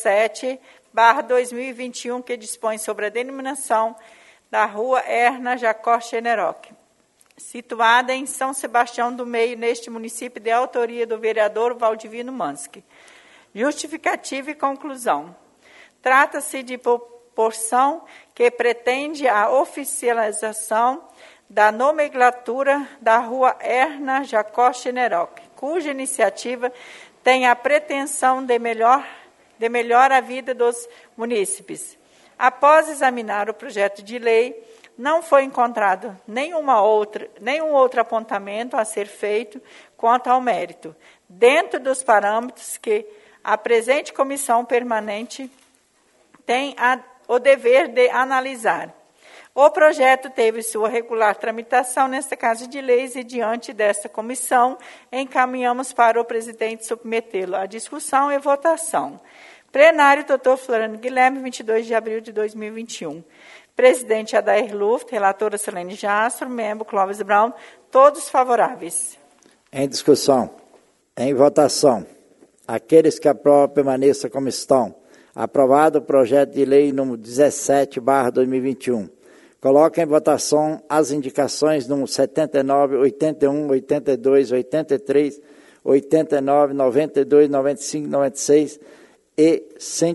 Speaker 11: 17/2021, que dispõe sobre a denominação da rua Erna Jacó Generoc, situada em São Sebastião do Meio, neste município, de autoria do vereador Valdivino Mansk. Justificativa e conclusão. Trata-se de proporção que pretende a oficialização da nomenclatura da rua Erna Jacó Generoc, cuja iniciativa tem a pretensão de melhorar a vida dos munícipes. Após examinar o projeto de lei, não foi encontrado nenhum outro apontamento a ser feito quanto ao mérito, dentro dos parâmetros que a presente comissão permanente tem o dever de analisar. O projeto teve sua regular tramitação nesta Casa de Leis e, diante desta comissão, encaminhamos para o presidente submetê-lo à discussão e votação. Plenário, Dr. Floriano Guilherme, 22 de abril de 2021. Presidente Adair Luft, relatora Selene Jasper, membro Clóvis Brown, todos favoráveis.
Speaker 1: Em discussão. Em votação. Aqueles que aprovam, permaneçam como estão. Aprovado o projeto de lei número 17/2021. Coloca em votação as indicações número 79, 81, 82, 83, 89, 92, 95, 96 e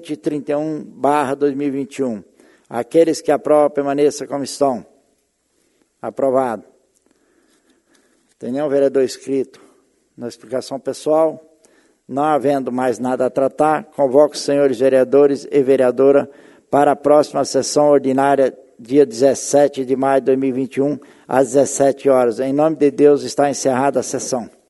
Speaker 1: 131/2021. Aqueles que aprovam, permaneçam como estão. Aprovado. Tem nenhum vereador inscrito na explicação pessoal? Não havendo mais nada a tratar, convoco os senhores vereadores e vereadora para a próxima sessão ordinária, dia 17 de maio de 2021, às 17 horas. Em nome de Deus, está encerrada a sessão.